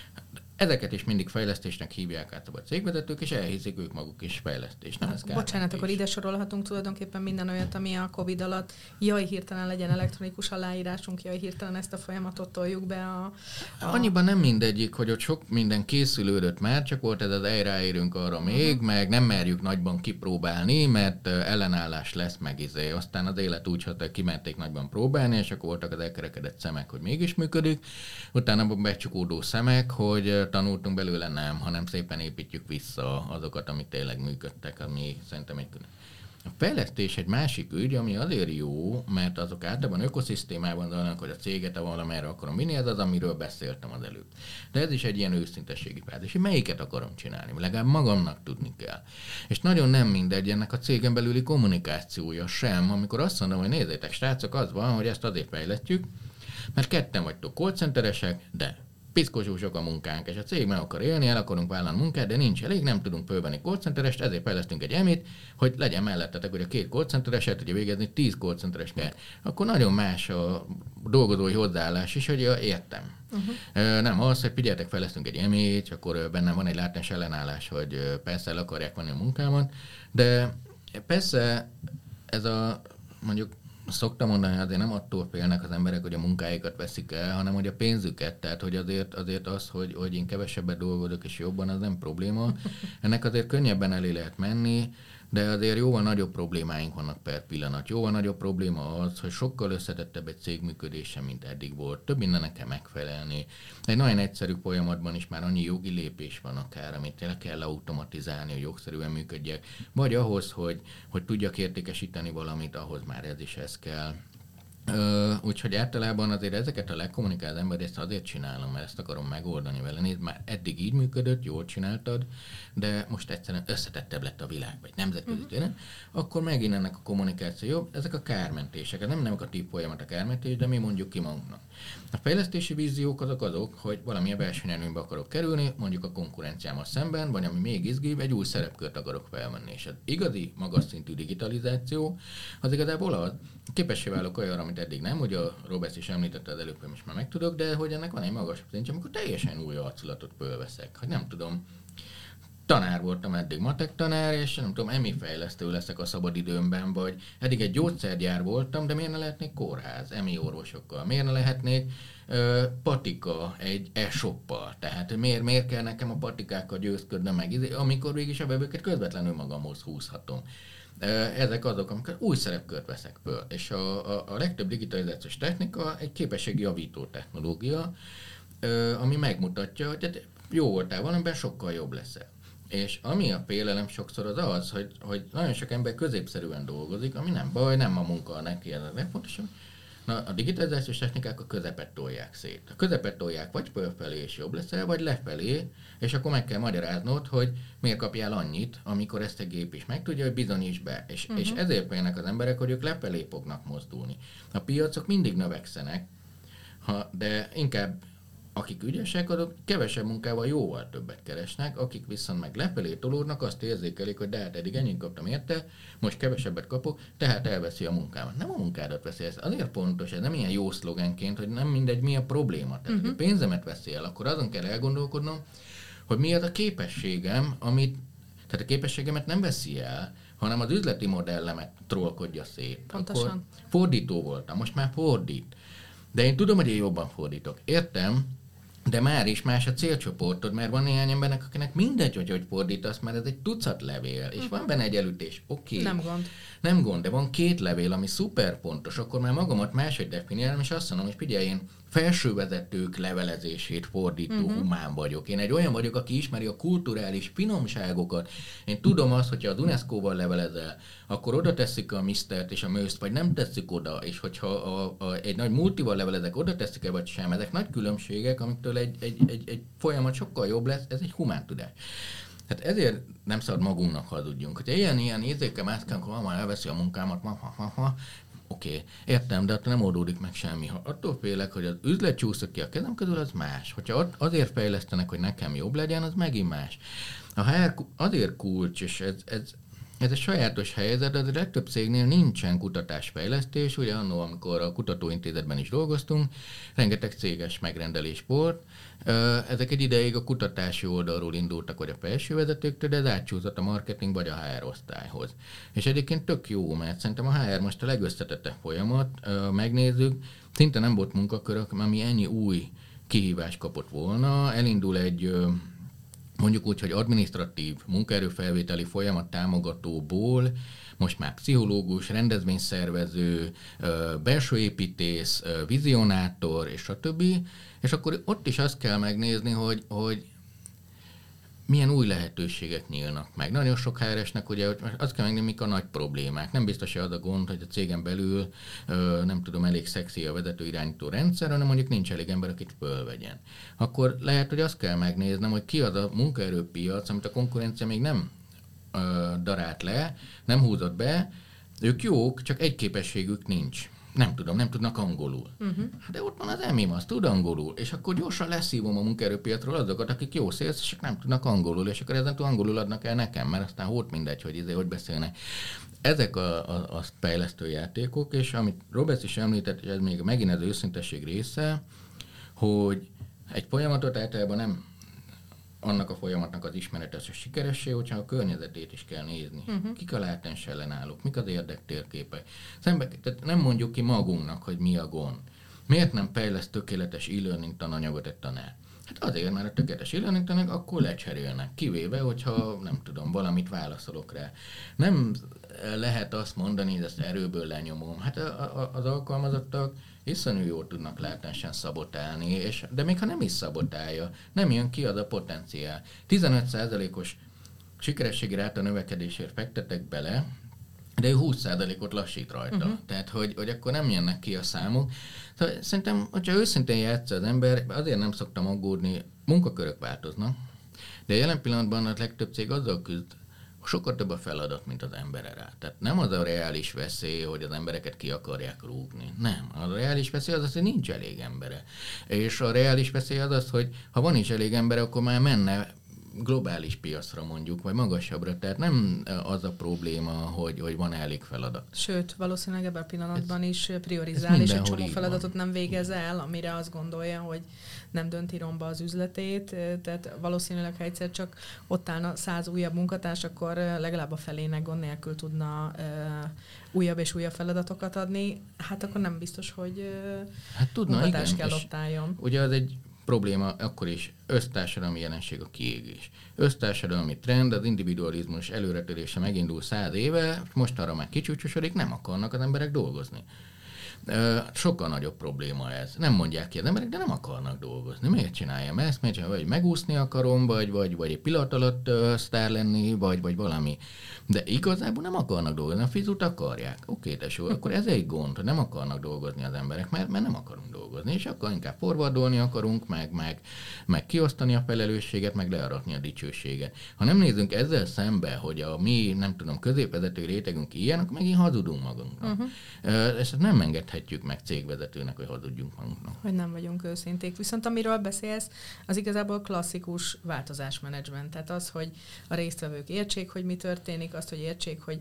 Ezeket is mindig fejlesztésnek hívják át a cégvezetők, és elhiszik ők maguk is fejlesztés. Nem, ez Bocsánat, akkor ide sorolhatunk tulajdonképpen minden olyat, ami a Covid alatt, jaj, hirtelen legyen elektronikus aláírásunk, jaj, hirtelen ezt a folyamatot toljuk be a... a... Annyiban nem mindegyik, hogy ott sok minden készülődött már, csak volt ez az ráérünk arra még, uh-huh. meg nem merjük nagyban kipróbálni, mert ellenállás lesz meg izé. Aztán az élet úgy, hogy kimenték nagyban próbálni, és akkor voltak az elkerekedett szemek, hogy mégis működik. Utána becsukódó szemek, hogy tanultunk belőle, nem, hanem szépen építjük vissza azokat, amik tényleg működtek, ami szerintem egy külön. A fejlesztés egy másik ügy, ami azért jó, mert azok általában ökoszisztémában vannak, hogy a céget valamerre akarom vinni, ez az, amiről beszéltem az előbb. De ez is egy ilyen őszintességi fázis, hogy melyiket akarom csinálni, legalább magamnak tudni kell. És nagyon nem mindegy ennek a cégen belüli kommunikációja sem, amikor azt mondom, hogy nézzétek, srácok, az van, hogy ezt azért fejlesztjük, mert ketten vagytok callcenteresek, de piszkosú sok a munkánk, és a cég meg akar élni, el akarunk vállalni munkát, de nincs elég, nem tudunk fölvenni callcenterest, ezért fejlesztünk egy emét, hogy legyen mellettetek, hogy a két callcentereset tudja végezni, tíz callcenteres kell. Akkor nagyon más a dolgozói hozzáállás is, hogy ja, értem. Uh-huh. Nem az, hogy figyeljetek, fejlesztünk egy emét, akkor benne van egy látás ellenállás, hogy persze el akarják venni a munkámat, de persze ez a mondjuk szoktam mondani, azért nem attól félnek az emberek, hogy a munkáikat veszik el, hanem hogy a pénzüket. Tehát, hogy azért, azért az, hogy, hogy én kevesebbet dolgozok és jobban, az nem probléma. Ennek azért könnyebben elé lehet menni, de azért jóval nagyobb problémáink vannak per pillanat. Jóval nagyobb probléma az, hogy sokkal összetettebb egy cég működése, mint eddig volt. Több mindennek kell megfelelni. Egy nagyon egyszerű folyamatban is már annyi jogi lépés van akár, amit tényleg kell automatizálni, hogy jogszerűen működjek. Vagy ahhoz, hogy, hogy tudjak értékesíteni valamit, ahhoz már ez is ez kell. Uh, úgyhogy általában azért ezeket a legkommunikált ember, ezt azért csinálom, mert ezt akarom megoldani vele. Nézd, már eddig így működött, jól csináltad, de most egyszerűen összetettebb lett a világ, vagy nemzetközi uh-huh. téren, akkor megint ennek a kommunikáció jobb. Ezek a kármentések, ez nem negatív folyamat a kármentés, de mi mondjuk ki magunknak. A fejlesztési víziók azok azok, hogy valamilyen versenyelőnybe akarok kerülni, mondjuk a konkurenciámmal szemben, vagy ami még izgibb, egy új szerepkört akarok felvenni. És az igazi, magas szintű digitalizáció az igazából az, képessé válok olyanra, amit eddig nem, hogy a Robert is említette az előbb, hogy most már megtudok, de hogy ennek van egy magasabb szintje, amikor teljesen új arculatot fölveszek. Hogy nem tudom, tanár voltam eddig, matek tanár, és nem tudom, emi fejlesztő leszek a szabadidőmben, vagy eddig egy gyógyszergyár voltam, de miért ne lehetnék kórház, emi orvosokkal, miért ne lehetnék ö, patika egy e-shoppal, tehát miért, miért kell nekem a patikákkal győzködnöm meg, amikor végig a vevőket közvetlenül magamhoz húzhatom. Ezek azok, amikor új szerepkört veszek föl, és a, a, a legtöbb digitalizációs technika egy képességjavító technológia, ami megmutatja, hogy jó voltál valamiben, sokkal jobb leszel. És ami a félelem sokszor az az, hogy, hogy nagyon sok ember középszerűen dolgozik, ami nem baj, nem a munka neki, ez a legfontosabb. Na, a digitalizációs technikák a közepet tolják szét. A közepet tolják vagy fölfelé és jobb leszel, vagy lefelé, és akkor meg kell magyaráznod, hogy miért kapjál annyit, amikor ezt a gép is megtudja, hogy bizonyíts be. És, uh-huh. és ezért félnek az emberek, hogy ők lefelé fognak mozdulni. A piacok mindig növekszenek, ha, de inkább akik ügyesek, azok kevesebb munkával jóval többet keresnek, akik viszont meg lefelé tolódnak, azt érzékelik, hogy de hát eddig ennyit kaptam érte, most kevesebbet kapok, tehát elveszi a munkámat. Nem a munkádat veszi, ez azért fontos, ez nem ilyen jó szlogenként, hogy nem mindegy, mi a probléma. Tehát, uh-huh. hogy a pénzemet veszi el, akkor azon kell elgondolkodnom, hogy mi az a képességem, amit, tehát a képességemet nem veszi el, hanem az üzleti modellemet trollkodja szét. Pontosan. Akkor fordító voltam, most már fordít. De én tudom, hogy én jobban fordítok. Értem, de már is más a célcsoportod, mert van néhány embernek, akinek mindegy, hogy hogy fordítasz, mert ez egy tucat levél, és uh-huh. van benne egy elütés. Oké. Okay. Nem gond. Nem gond, de van két levél, ami szuper pontos, akkor már magamat máshogy definiálom, és azt mondom, hogy figyelj, én felsővezetők levelezését fordító uh-huh. humán vagyok. Én egy olyan vagyok, aki ismeri a kulturális finomságokat. Én tudom azt, hogyha az UNESCO-val levelezel, akkor oda teszik a misztert és a mőzt, vagy nem teszik oda, és hogyha a, a, egy nagy multival levelezek, oda teszik-e, vagy sem. Ezek nagy különbségek, amiktől egy, egy, egy, egy folyamat sokkal jobb lesz, ez egy humán tudás. Tehát ezért nem szabad magunknak hazudjunk. Hogyha ilyen-ilyen érzékem átkell, akkor már elveszi a munkámat, ma, ha, ha, ha. Oké, okay, értem, de attól nem oldódik meg semmi. Ha attól félek, hogy az üzlet csúszik ki a kezem közül, az más. Hogyha azért fejlesztenek, hogy nekem jobb legyen, az megint más. A há er azért kulcs, és ez, ez, ez egy sajátos helyzet, de a legtöbb cégnél nincsen kutatásfejlesztés. Ugye annól, amikor a kutatóintézetben is dolgoztunk, rengeteg céges megrendelés volt. Ezek egy ideig a kutatási oldalról indultak, vagy a felső vezetőktől, de ez átcsúszott a marketing vagy a há er osztályhoz. És egyébként tök jó, mert szerintem a há er most a legösszetettebb folyamat, megnézzük, szinte nem volt munkakörök, ami ennyi új kihívást kapott volna. Elindul egy mondjuk úgy, hogy adminisztratív munkaerőfelvételi folyamat támogatóból, most már pszichológus, rendezvényszervező, belső építész, vizionátor, és a többi. És akkor ott is azt kell megnézni, hogy, hogy milyen új lehetőségek nyílnak meg. Nagyon sok há er esnek ugye, hogy azt kell megnézni, mik a nagy problémák. Nem biztos, hogy az a gond, hogy a cégen belül nem tudom, elég szexi a vezető irányító rendszer, hanem mondjuk nincs elég ember, akit fölvegyen. Akkor lehet, hogy azt kell megnéznem, hogy ki az a munkaerőpiac, amit a konkurencia még nem darált le, nem húzott be, ők jók, csak egy képességük nincs. Nem tudom, nem tudnak angolul. Uh-huh. De ott van az emém, az tud angolul, és akkor gyorsan leszívom a munkaerőpiacról azokat, akik jó szélszesek, nem tudnak angolul, és akkor ezentúl angolul adnak el nekem, mert aztán hót mindegy, hogy izé, hogy beszélnek. Ezek a, a, a fejlesztő játékok, és amit Robert is említett, és ez még megint az őszintesség része, hogy egy folyamatot általában nem annak a folyamatnak az ismeretes és sikeressé, hogyha a környezetét is kell nézni. Uh-huh. Kik a látens ellenállók, mik az érdektérképek. Szembe, tehát nem mondjuk ki magunknak, hogy mi a gond. Miért nem fejleszt tökéletes e-learning tananyagot egy tanár? Hát azért, mert a tökéletes e-learning tananyag akkor lecserélnek, kivéve, hogyha nem tudom, valamit válaszolok rá. Nem lehet azt mondani, hogy ezt erőből lenyomom. Hát a, a, az alkalmazottak iszonyú jól tudnak látásen szabotálni, és, de még ha nem is szabotálja, nem jön ki az a potenciál. tizenöt százalékos sikerességi ráta növekedésért fektetek bele, de ő húsz százalékot lassít rajta. Uh-huh. Tehát, hogy, hogy akkor nem jönnek ki a számok. Szóval szerintem, hogyha őszintén játsza az ember, azért nem szoktam aggódni, munkakörök változnak, de jelen pillanatban a legtöbb cég azzal küzd, sokkal több a feladat, mint az emberre rá. Tehát nem az a reális veszély, hogy az embereket ki akarják rúgni. Nem. A reális veszély az az, hogy nincs elég embere. És a reális veszély az az, hogy ha van is elég embere, akkor már menne globális piacra mondjuk, vagy magasabbra. Tehát nem az a probléma, hogy, hogy van elég feladat. Sőt, valószínűleg ebben a pillanatban ez, is priorizál, és egy csomó feladatot nem végez el, amire azt gondolja, hogy nem dönti romba az üzletét. Tehát valószínűleg, ha egyszer csak ott állna száz újabb munkatárs, akkor legalább a felének gond nélkül tudna uh, újabb és újabb feladatokat adni. Hát akkor nem biztos, hogy uh, hát tudna, munkatárs igen, kell ott álljon. Ugye az egy probléma akkor is össztársadalmi jelenség a kiégés. Össztársadalmi trend, az individualizmus előretörése megindul száz éve, most arra már kicsúcsosodik, nem akarnak az emberek dolgozni. Sokkal nagyobb probléma ez. Nem mondják ki az emberek, de nem akarnak dolgozni. Miért csináljam ezt? Miért csináljam? Vagy megúszni akarom, vagy, vagy, vagy egy pillanat alatt uh, sztár lenni, vagy, vagy valami. De igazából nem akarnak dolgozni. A fizut akarják. Oké, tesó, akkor ez egy gond, hogy nem akarnak dolgozni az emberek, mert, mert nem akarunk dolgozni. És akkor inkább forwardolni akarunk, meg, meg, meg kiosztani a felelősséget, meg learatni a dicsőséget. Ha nem nézzünk ezzel szembe, hogy a mi, nem tudom, középvezető rétegünk ilyen, akkor megint hazudunk magunknak. Uh-huh. Uh, ezt nem engedhetjük meg cégvezetőnek, hogy hazudjunk magunknak. Hogy nem vagyunk őszinték. Viszont amiről beszélsz, az igazából klasszikus változásmenedzsment. Tehát az, hogy a résztvevők értsék, hogy mi történik, azt, hogy értsék, hogy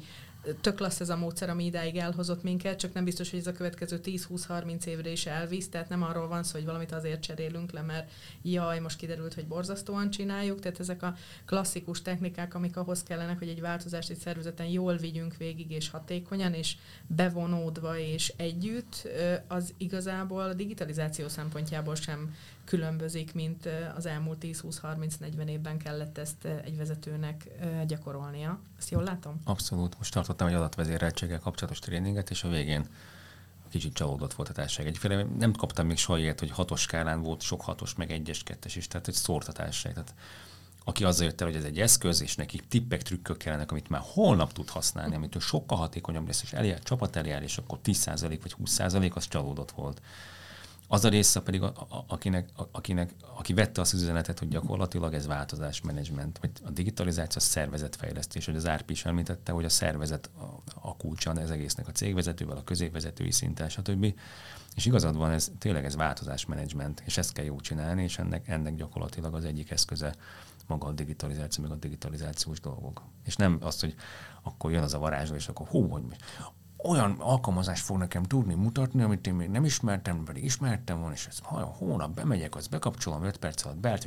tök klassz ez a módszer, ami idáig elhozott minket, csak nem biztos, hogy ez a következő tíz-húsz-harminc évre is elvisz, tehát nem arról van szó, hogy valamit azért cserélünk le, mert jaj, most kiderült, hogy borzasztóan csináljuk, tehát ezek a klasszikus technikák, amik ahhoz kellenek, hogy egy változást egy szervezeten jól vigyünk végig és hatékonyan, és bevonódva és együtt, az igazából a digitalizáció szempontjából sem különbözik, mint az elmúlt tíz-húsz-harminc-negyven évben kellett ezt egy vezetőnek gyakorolnia. Ezt jól látom? Abszolút. Most tartottam egy adatvezéreltséggel kapcsolatos tréninget, és a végén kicsit csalódott volt a társaság. Egyféle nem kaptam még soha ilyet, hogy hatos skálán volt sok hatos, meg egyes, kettes is, tehát egy szórt a társaság. Tehát aki azzal jött el, hogy ez egy eszköz, és neki tippek, trükkök kellenek, amit már holnap tud használni, amitől sokkal hatékonyabb lesz, és eljár, csapat eljár, és akkor tíz százalék vagy húsz százalék, az csalódott volt. Az a része pedig, a, a, akinek, a, akinek, aki vette azt az üzenetet, hogy gyakorlatilag ez változásmenedzsment, vagy a digitalizáció, a szervezetfejlesztés, hogy az er pé is említette, hogy a szervezet a, a kulcsa az egésznek, a cégvezetővel, a középvezetői szinten, stb. És igazad van, ez tényleg ez változásmenedzsment, és ezt kell jól csinálni, és ennek, ennek gyakorlatilag az egyik eszköze maga a digitalizáció, meg a digitalizációs dolgok. És nem az, hogy akkor jön az a varázsló, és akkor hú, hogy olyan alkalmazást fog nekem tudni mutatni, amit én még nem ismertem, pedig ismertem volna, és ha a hónap bemegyek, azt bekapcsolom, öt perc alatt beállt,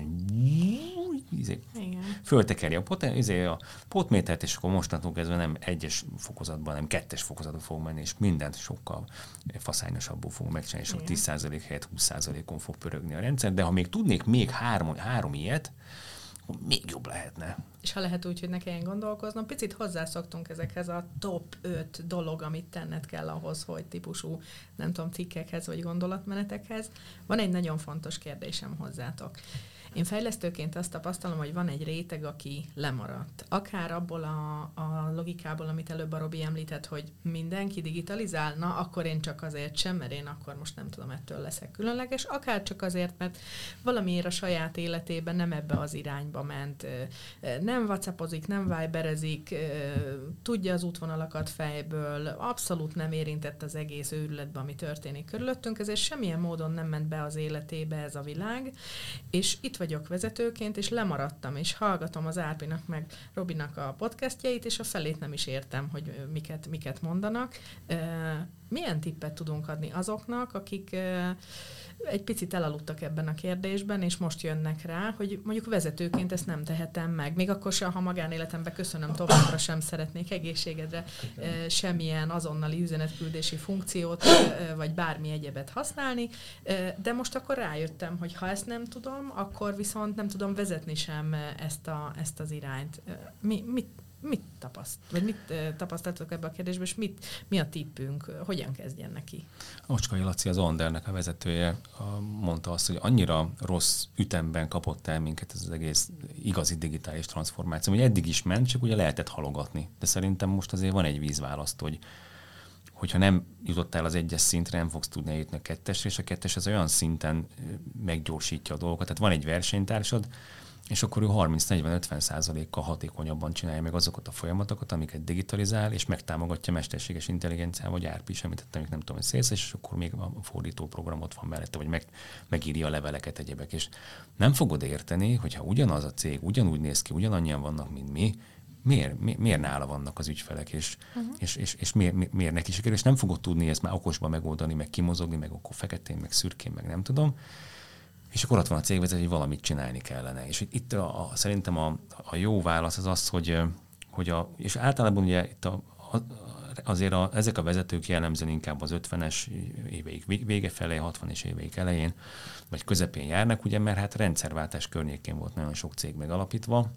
hogy föltekeri a, pot, a potmétert, és akkor mostantól kezdve nem egyes fokozatban, hanem kettes fokozatban fog menni, és mindent sokkal faszányosabbul fog megcsinálni, és akkor tíz százalék helyett húsz százalékon fog pörögni a rendszer, de ha még tudnék még három, három ilyet, még jobb lehetne. És ha lehet úgy, hogy ne kelljen gondolkoznom, picit hozzászoktunk ezekhez a top öt dolog, amit tenned kell ahhoz, hogy típusú, nem tudom, cikkekhez vagy gondolatmenetekhez. Van egy nagyon fontos kérdésem hozzátok. Én fejlesztőként azt tapasztalom, hogy van egy réteg, aki lemaradt. Akár abból a, a logikából, amit előbb a Robi említett, hogy mindenki digitalizálna, akkor én csak azért sem, mert én akkor most nem tudom, ettől leszek különleges, akár csak azért, mert valamiért a saját életében nem ebbe az irányba ment. Nem whatsappozik, nem viberezik, tudja az útvonalakat fejből, abszolút nem érintett az egész őrületbe, ami történik körülöttünk, ezért semmilyen módon nem ment be az életébe ez a világ, és itt vagyok vezetőként, és lemaradtam, és hallgatom az Árpinak meg Robinak a podcastjait, és a felét nem is értem, hogy miket, miket mondanak. Milyen tippet tudunk adni azoknak, akik egy picit elaludtak ebben a kérdésben, és most jönnek rá, hogy mondjuk vezetőként ezt nem tehetem meg. Még akkor sem, ha magánéletemben köszönöm, továbbra sem szeretnék egészségedre semmilyen azonnali üzenetküldési funkciót, vagy bármi egyebet használni, de most akkor rájöttem, hogy ha ezt nem tudom, akkor viszont nem tudom vezetni sem ezt, a, ezt az irányt. Mi, mit Mit tapaszt, vagy mit tapasztaltok ebbe a kérdésbe, és mit, mi a tippünk, hogyan kezdjen neki? Ocskai Laci, az Ondernek a vezetője mondta azt, hogy annyira rossz ütemben kapott el minket ez az egész igazi digitális transformáció, hogy eddig is ment, csak ugye lehetett halogatni. De szerintem most azért van egy vízválaszt, hogy hogyha nem jutottál az egyes szintre, nem fogsz tudni eljutni a kettesre, és a kettes az olyan szinten meggyorsítja a dolgokat. Tehát van egy versenytársad, és akkor ő harminc-negyven-ötven százalékkal hatékonyabban csinálja meg azokat a folyamatokat, amiket digitalizál, és megtámogatja mesterséges intelligenciával, vagy er pé is említettem, még nem tudom, hogy szélsz, és akkor még a fordító program ott van mellette, vagy meg, megírja a leveleket, egyebek. És nem fogod érteni, hogyha ugyanaz a cég ugyanúgy néz ki, ugyanannyian vannak, mint mi, miért, mi, miért nála vannak az ügyfelek, és, uh-huh. és, és, és miért, mi, miért neki sikerül, és nem fogod tudni ezt már okosba megoldani, meg kimozogni, meg akkor feketén, meg szürkén, meg nem tudom. És akkor ott van a cégvezető, hogy valamit csinálni kellene. És itt a, a, szerintem a, a jó válasz az az, hogy, hogy a, és általában ugye itt a, a, azért a, ezek a vezetők jellemzően inkább az ötvenes éveik vége felé, hatvanas éveik elején, vagy közepén járnak, ugye, mert hát rendszerváltás környékén volt nagyon sok cég megalapítva,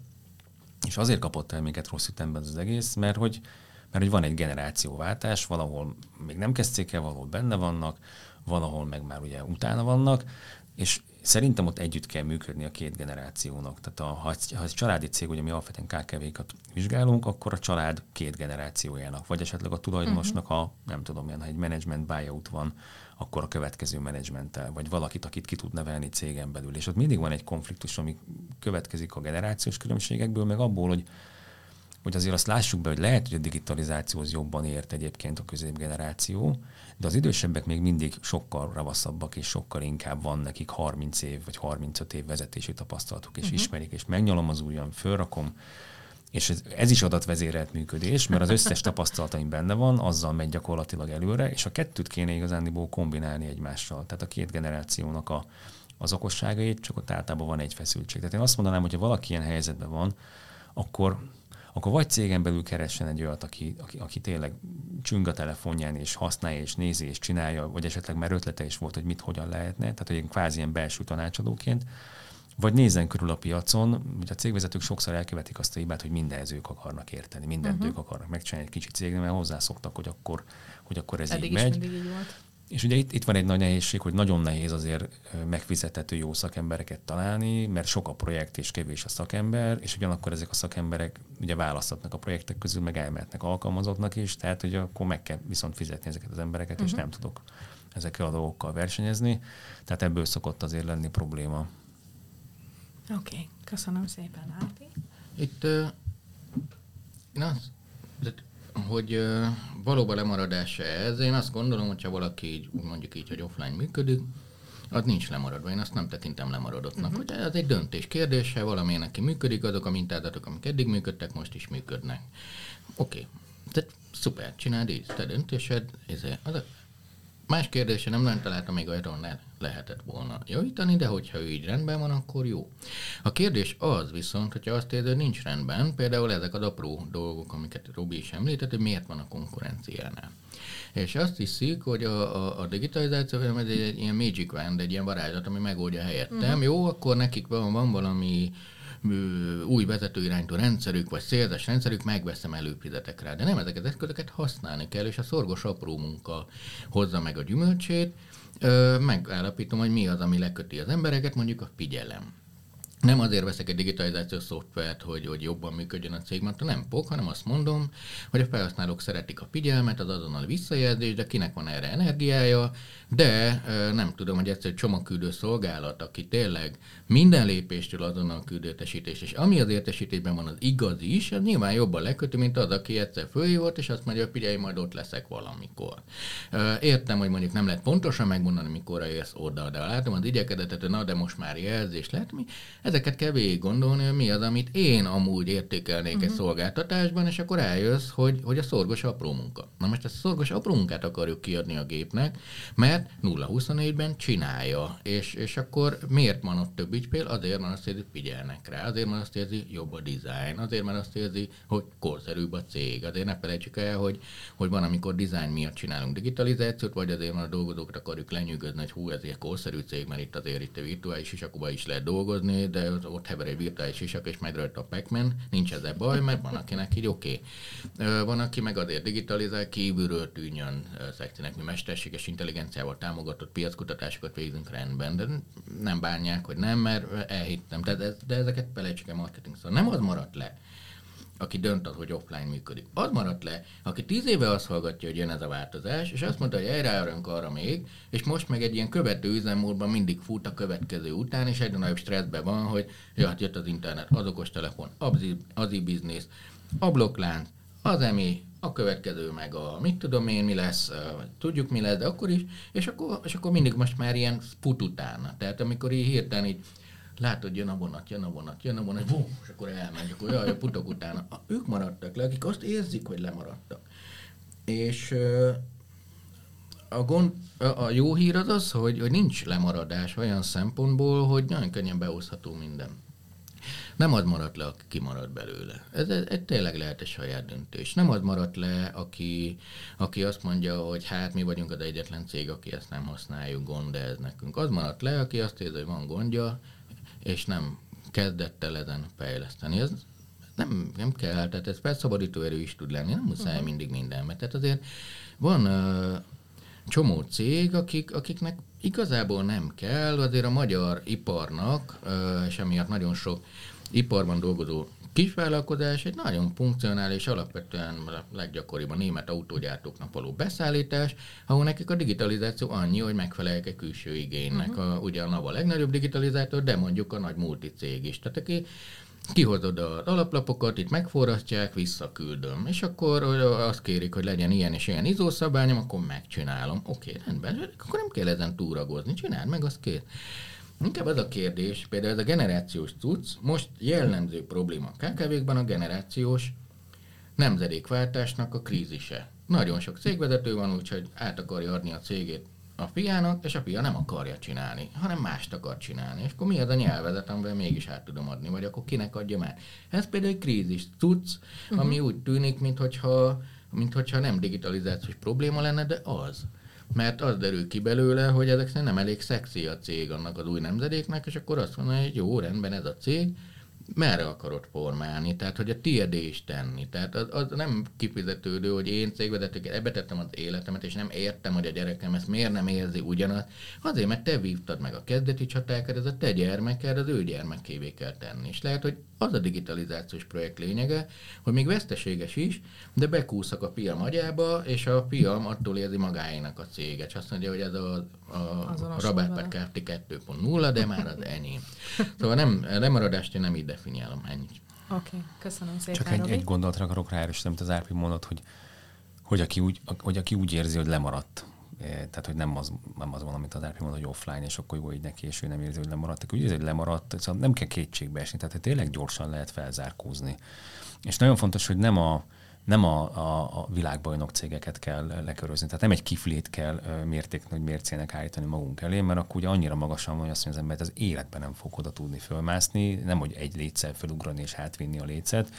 és azért kapott el minket rossz ütemben az egész, mert hogy, mert hogy van egy generációváltás, valahol még nem kezdték el, valahol benne vannak, valahol meg már ugye utána vannak, és szerintem ott együtt kell működni a két generációnak. Tehát a, ha, ha egy családi cég, ugye mi alapvetően ká ká vé-kat vizsgálunk, akkor a család két generációjának, vagy esetleg a tulajdonosnak, uh-huh. ha nem tudom, milyen, ha egy management buyout van, akkor a következő menedzsmenttel, vagy valakit, akit ki tud nevelni cégen belül. És ott mindig van egy konfliktus, ami következik a generációs különbségekből, meg abból, hogy hogy azért azt lássuk be, hogy lehet, hogy a digitalizációhoz jobban ért egyébként a középgeneráció, de az idősebbek még mindig sokkal ravaszabbak, és sokkal inkább van nekik harminc év, vagy harmincöt év vezetési tapasztalatuk, és uh-huh. ismerik, és megnyalom az ujjam, fölrakom, És ez, ez is adatvezérelt működés, mert az összes tapasztalataim benne van, azzal megy gyakorlatilag előre, és a kettőt kéne igazándiból kombinálni egymással. Tehát a két generációnak a, az okosságait, csak ott általában van egy feszültség. Tehát én azt mondanám, hogy ha valaki ilyen helyzetben van, akkor, akkor vagy cégen belül keressen egy olyat, aki, aki, aki tényleg csüng a telefonján, és használja, és nézi, és csinálja, vagy esetleg már ötlete is volt, hogy mit, hogyan lehetne, tehát hogy kvázi ilyen belső tanácsadóként, vagy nézzen körül a piacon, hogy a cégvezetők sokszor elkövetik azt a hibát, hogy mindenhez ők akarnak érteni, mindent uh-huh. ők akarnak megcsinálni egy kicsi cégnél, mert hozzászoktak, hogy akkor, hogy akkor ez Eddig így is megy. mindig így volt. És ugye itt, itt van egy nagy nehézség, hogy nagyon nehéz azért megfizethető jó szakembereket találni, mert sok a projekt és kevés a szakember, és ugyanakkor ezek a szakemberek ugye választhatnak a projektek közül, meg elmehetnek alkalmazottnak is, tehát hogy akkor meg kell viszont fizetni ezeket az embereket, uh-huh. és nem tudok ezekkel a dolgokkal versenyezni. Tehát ebből szokott azért lenni probléma. Oké, okay. Köszönöm szépen, Áti. Itt, uh, én azt, hogy uh, valóban lemaradás ez, én azt gondolom, hogyha valaki így, mondjuk így, hogy offline működik, az nincs lemaradva. Én azt nem tekintem lemaradottnak. Uh-huh. Hogy ez egy döntés kérdése, valamilyen, aki működik, azok a mintázatok, amik eddig működtek, most is működnek. Oké, okay. Tehát szuper, csináld így, te döntésed, ezért. Az a más kérdése nem nagyon találtam még olyat, ahol ne lehetett volna javítani, de hogyha ő így rendben van, akkor jó. A kérdés az viszont, hogyha azt érzed, hogy nincs rendben, például ezek az apró dolgok, amiket Robi is említett, hogy miért van a konkurenciánál. És azt hiszik, hogy a, a, a digitalizáció ez egy, egy ilyen magic wand, egy ilyen varázslat, ami megoldja helyettem. Uh-huh. Jó, akkor nekik van, van valami új vezetőirányító rendszerük, vagy szélzes rendszerük, megveszem, előfizetek rá. De nem, ezeket az eszközöket használni kell, és a szorgos apró munka hozza meg a gyümölcsét. Megállapítom, hogy mi az, ami leköti az embereket, mondjuk a figyelem. Nem azért veszek egy digitalizációs szoftvert, hogy, hogy jobban működjön a cég, mert nem fog, hanem azt mondom, hogy a felhasználók szeretik a figyelmet, az azonnal visszajelzés, de kinek van erre energiája, de nem tudom, hogy egyszer egy csomagküldő szolgálat, aki tényleg minden lépéstől azonnal küldőtesítés, és ami az értesítésben van, az igaz is, az nyilván jobban lekötő, mint az, aki egyszer fölhívott, és azt mondja, hogy figyelj, majd ott leszek valamikor. Értem, hogy mondjuk nem lehet pontosan megmondani, mikor érsz oda, de látom az igyekedetet, hogy na, de most már jelzés lehet mi. Ezeket kell végig gondolni, hogy mi az, amit én amúgy értékelnék uh-huh. egy szolgáltatásban, és akkor eljössz, hogy, hogy a szorgos apró munka. Na most ezt a szorgos apró munkát akarjuk kiadni a gépnek, mert nulla huszonnégyben csinálja, és, és akkor miért van ott több ügyfél? Azért, mert azt érzi, figyelnek rá, azért, mert azt érzi, jobb a dizájn, azért, mert azt érzi, hogy korszerűbb a cég. Azért ne felejtsük el, hogy, hogy van, amikor dizájn miatt csinálunk digitalizációt, vagy azért, mert a dolgozókat akarjuk lenyűgözni, hogy hú, ez egy korszerű cég, mert itt azért itt a virtuális sisakúban is lehet dolgozni, de ott hever egy virtuális sisak, és megy rajta a Pac-Man, nincs ezzel baj, mert van, akinek így oké. Okay. Van, aki meg azért digitalizál, kívülről tűnjön szekcinek, mi mesterséges intelligenciával támogatott piackutatásokat végzünk rendben, de nem bánják, hogy nem, mert elhittem. De, ez, de ezeket felejtsük el marketing. Szóval nem az maradt le, aki dönt az, hogy offline működik. Az maradt le, aki tíz éve azt hallgatja, hogy jön ez a változás, és azt mondta, hogy elrájárunk arra még, és most meg egy ilyen követő üzemmódban mindig fut a következő után, és egyre nagyobb stresszben van, hogy ja, hát jött az internet, az okostelefon, az e-business, a blokklánc, az emi, a következő meg a mit tudom én, mi lesz, tudjuk mi lesz, de akkor is, és akkor, és akkor mindig most már ilyen fut utána. Tehát amikor így hirtelen így látod, jön a vonat, jön a vonat, jön a vonat, bum, és akkor elmegy, akkor jaj, putok utána. Ők maradtak le, akik azt érzik, hogy lemaradtak. És a, gond, a jó hír az az, hogy, hogy nincs lemaradás olyan szempontból, hogy nagyon könnyen behozható minden. Nem az maradt le, aki kimarad belőle. Ez, ez, ez tényleg lehet egy saját döntés. Nem az maradt le, aki, aki azt mondja, hogy hát mi vagyunk az egyetlen cég, aki ezt nem használjuk, gond, de ez nekünk. Az maradt le, aki azt érzi, hogy van gondja, és nem kezdett el ezen fejleszteni. Ez nem, nem kell, tehát ez felszabadító erő is tud lenni, nem muszáj uh-huh. mindig mindenben. Tehát azért van uh, csomó cég, akik, akiknek igazából nem kell, azért a magyar iparnak, uh, és emiatt nagyon sok iparban dolgozó kisvállalkozás egy nagyon funkcionális, alapvetően a leggyakoribb a német autógyártóknak való beszállítás, ahol nekik a digitalizáció annyi, hogy megfelelják egy külső igénynek. Uh-huh. A, ugye a NAV a legnagyobb digitalizátor, de mondjuk a nagy multicég is. Tehát aki kihozod az alaplapokat, itt megforrasztják, visszaküldöm. És akkor azt kérik, hogy legyen ilyen és ilyen izószabályom, akkor megcsinálom. Oké, okay, rendben, akkor nem kell ezen túragozni, csináld meg, az kész. Inkább az a kérdés, például ez a generációs cucc, most jellemző probléma a ká ká vékban a generációs nemzedékváltásnak a krízise. Nagyon sok cégvezető van, úgyhogy át akarja adni a cégét a fiának, és a fia nem akarja csinálni, hanem mást akar csinálni. És akkor mi az a nyelvezet, amivel mégis át tudom adni, vagy akkor kinek adja már? Ez például egy krízis cucc, uh-huh. ami úgy tűnik, minthogyha, minthogyha nem digitalizációs probléma lenne, de az. Mert az derül ki belőle, hogy ezek szerint nem elég szexi a cég annak az új nemzedéknek, és akkor azt mondja, hogy jó, rendben ez a cég, merre akarod formálni, tehát hogy a tiédé is tenni. Tehát az, az nem kifizetődő, hogy én cégvezetőként ebbe tettem az életemet, és nem értem, hogy a gyerekem ezt miért nem érzi ugyanaz. Azért, mert te vívtad meg a kezdeti csatákat, ez a te gyermeked, az ő gyermekévé kell tenni. És lehet, hogy az a digitalizációs projekt lényege, hogy még veszteséges is, de bekúszak a fiam agyába, és a fiam attól érzi magáénak a céget. És azt mondja, hogy ez a, a, a Rabátpár Kft. kettő pont nulla, de már az enyém. Szóval nem, lemaradást én nem így definiálom, ennyit. Oké, okay, köszönöm szépen. Csak egy, egy gondolatra akarok ráerősíteni, amit az Árpi mondott, hogy, hogy, aki úgy, hogy aki úgy érzi, hogy lemaradt. Tehát, hogy nem az, nem az van, amit az Árpi mondott, hogy offline, és akkor jó így neki, és ő nem érzi, hogy lemaradt. Úgy érzi, hogy lemaradt, szóval nem kell kétségbe esni, tehát tényleg gyorsan lehet felzárkózni. És nagyon fontos, hogy nem a, nem a, a, a világbajnok cégeket kell lekörözni. Tehát nem egy kiflét kell mérték nagy mércének állítani magunk elé, mert akkor ugye annyira magasan van, hogy azt mondja az ember, az életben nem fog oda tudni fölmászni, nem hogy egy létszer fölugrani és átvinni a lécet,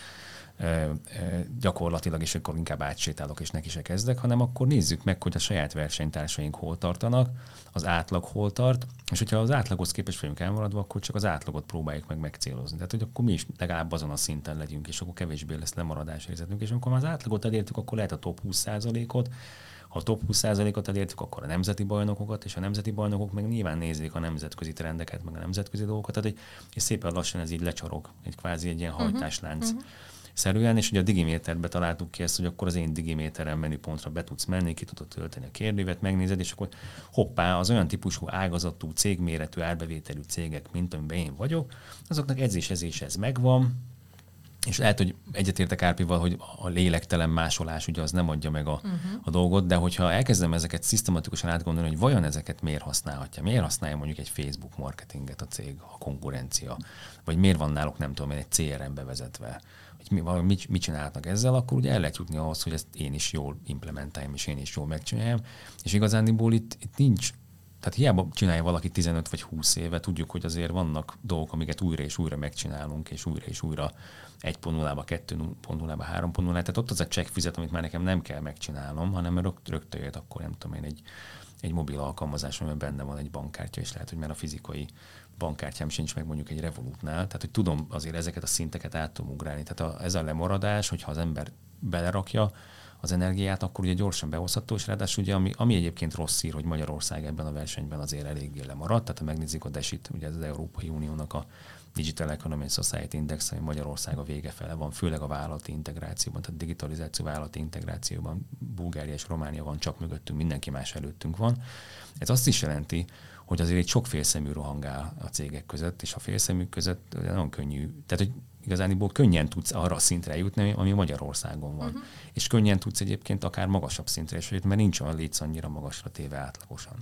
gyakorlatilag, és akkor inkább átsétálok, és neki se kezdek, hanem akkor nézzük meg, hogy a saját versenytársaink hol tartanak, az átlag hol tart, és hogyha az átlaghoz képest vagyunk elmaradva, akkor csak az átlagot próbáljuk meg megcélozni. Tehát, hogy akkor mi is legalább azon a szinten legyünk, és akkor kevésbé lesz lemaradás érzetünk, és amikor már az átlagot elértük, akkor lehet a top húsz százalékot, ha a top húsz százalékot elértük, akkor a nemzeti bajnokokat, és a nemzeti bajnokok meg nyilván nézik a nemzetközi trendeket, meg a nemzetközi dolgokat, tehát egy, és szépen lassan ez így lecsorog, egy kvázi egy ilyen hajtáslánc. Uh-huh. szerűen, és ugye a Digiméterbe találtuk ki ezt, hogy akkor az én Digiméteren menüpontra be tudsz menni, ki tudod tölteni a kérdővet, megnézed, és akkor hoppá, az olyan típusú ágazatú, cégméretű, árbevételű cégek, mint amiben én vagyok, azoknak edzés-ezés ez megvan, és lehet, hogy egyetértek Árpival, hogy a lélektelen másolás ugye az nem adja meg a, uh-huh. a dolgot, de hogyha elkezdem ezeket szisztematikusan átgondolni, hogy vajon ezeket miért használhatja, miért használja mondjuk egy Facebook marketinget a cég, a konkurencia, vagy miért van náluk, nem tudom én, egy cé er em bevezetve, hogy mi, mit, mit csinálnak ezzel, akkor ugye el lehet jutni ahhoz, hogy ezt én is jól implementáljam, és én is jól megcsináljam, és igazániból itt, itt nincs. Tehát hiába csinálja valaki tizenöt vagy húsz éve, tudjuk, hogy azért vannak dolgok, amiket újra és újra megcsinálunk, és újra és újra egy pont nullába, kettő pont nullába, három pont nullába. Tehát ott az a csekkfizet, amit már nekem nem kell megcsinálnom, hanem rögt, rögtön jött akkor, nem tudom én, egy, egy mobil alkalmazás, amiben benne van egy bankkártya, és lehet, hogy már a fizikai bankkártyám sincs meg mondjuk egy Revolutnál. Tehát, hogy tudom azért ezeket a szinteket át tudom ugrálni. Tehát a, ez a lemaradás, hogyha az ember belerakja az energiát, akkor ugye gyorsan behozható, és ráadásul ugye, ami, ami egyébként rossz hír, hogy Magyarország ebben a versenyben azért eléggé lemaradt, tehát ha megnézzük a dé e es-it, ugye ez az Európai Uniónak a Digital Economy and Society Index, ami Magyarország a vége fele van, főleg a vállalati integrációban, tehát digitalizáció vállalati integrációban Bulgária és Románia van csak mögöttünk, mindenki más előttünk van. Ez azt is jelenti, hogy azért egy sok félszemű rohangál a cégek között, és a félszemű között nagyon könnyű, tehát hogy igazániból könnyen tudsz arra a szintre jutni, ami Magyarországon van. Uh-huh. És könnyen tudsz egyébként akár magasabb szintre is jutni, mert nincs olyan létsz annyira magasra téve átlagosan.